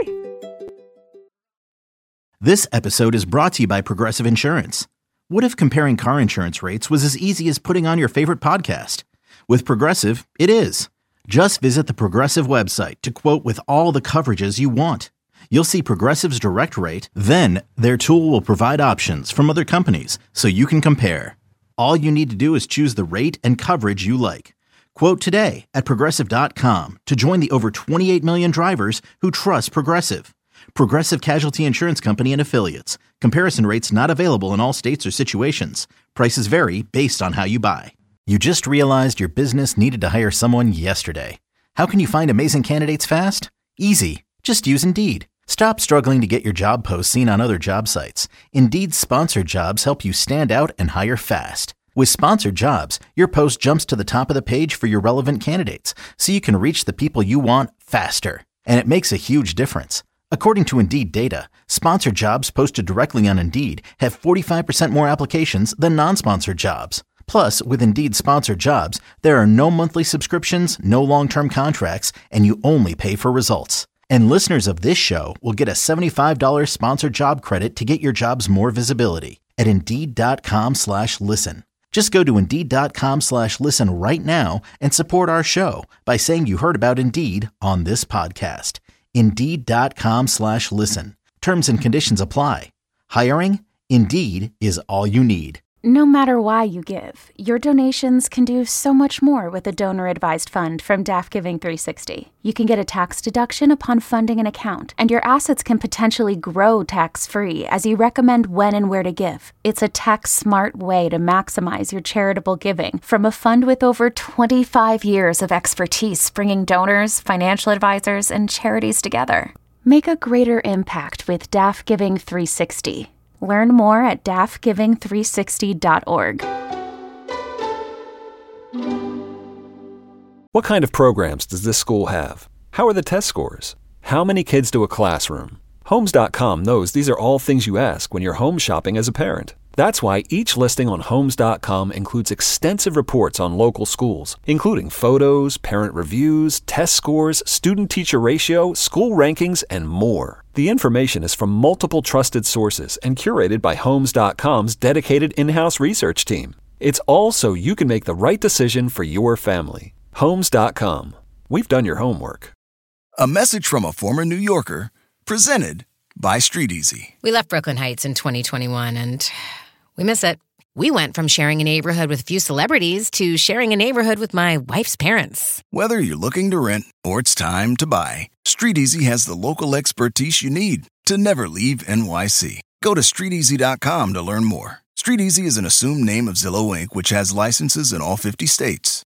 This episode is brought to you by Progressive Insurance. What if comparing car insurance rates was as easy as putting on your favorite podcast? With Progressive, it is. Just visit the Progressive website to quote with all the coverages you want. You'll see Progressive's direct rate, then their tool will provide options from other companies so you can compare. All you need to do is choose the rate and coverage you like. Quote today at Progressive.com to join the over 28 million drivers who trust Progressive. Progressive Casualty Insurance Company and Affiliates. Comparison rates not available in all states or situations. Prices vary based on how you buy. You just realized your business needed to hire someone yesterday. How can you find amazing candidates fast? Easy. Just use Indeed. Stop struggling to get your job posts seen on other job sites. Indeed's sponsored jobs help you stand out and hire fast. With sponsored jobs, your post jumps to the top of the page for your relevant candidates, so you can reach the people you want faster. And it makes a huge difference. According to Indeed data, sponsored jobs posted directly on Indeed have 45% more applications than non-sponsored jobs. Plus, with Indeed sponsored jobs, there are no monthly subscriptions, no long-term contracts, and you only pay for results. And listeners of this show will get a $75 sponsored job credit to get your jobs more visibility at Indeed.com/listen. Just go to Indeed.com/listen right now and support our show by saying you heard about Indeed on this podcast. Indeed.com/listen. Terms and conditions apply. Hiring? Indeed is all you need. No matter why you give, your donations can do so much more with a donor-advised fund from DAF Giving 360. You can get a tax deduction upon funding an account, and your assets can potentially grow tax-free as you recommend when and where to give. It's a tax-smart way to maximize your charitable giving from a fund with over 25 years of expertise bringing donors, financial advisors, and charities together. Make a greater impact with DAF Giving 360. Learn more at dafgiving360.org. What kind of programs does this school have? How are the test scores? How many kids do a classroom? Homes.com knows these are all things you ask when you're home shopping as a parent. That's why each listing on Homes.com includes extensive reports on local schools, including photos, parent reviews, test scores, student-teacher ratio, school rankings, and more. The information is from multiple trusted sources and curated by Homes.com's dedicated in-house research team. It's all so you can make the right decision for your family. Homes.com. We've done your homework. A message from a former New Yorker, presented by StreetEasy. We left Brooklyn Heights in 2021 and we miss it. We went from sharing a neighborhood with a few celebrities to sharing a neighborhood with my wife's parents. Whether you're looking to rent or it's time to buy, StreetEasy has the local expertise you need to never leave NYC. Go to StreetEasy.com to learn more. StreetEasy is an assumed name of Zillow Inc., which has licenses in all 50 states.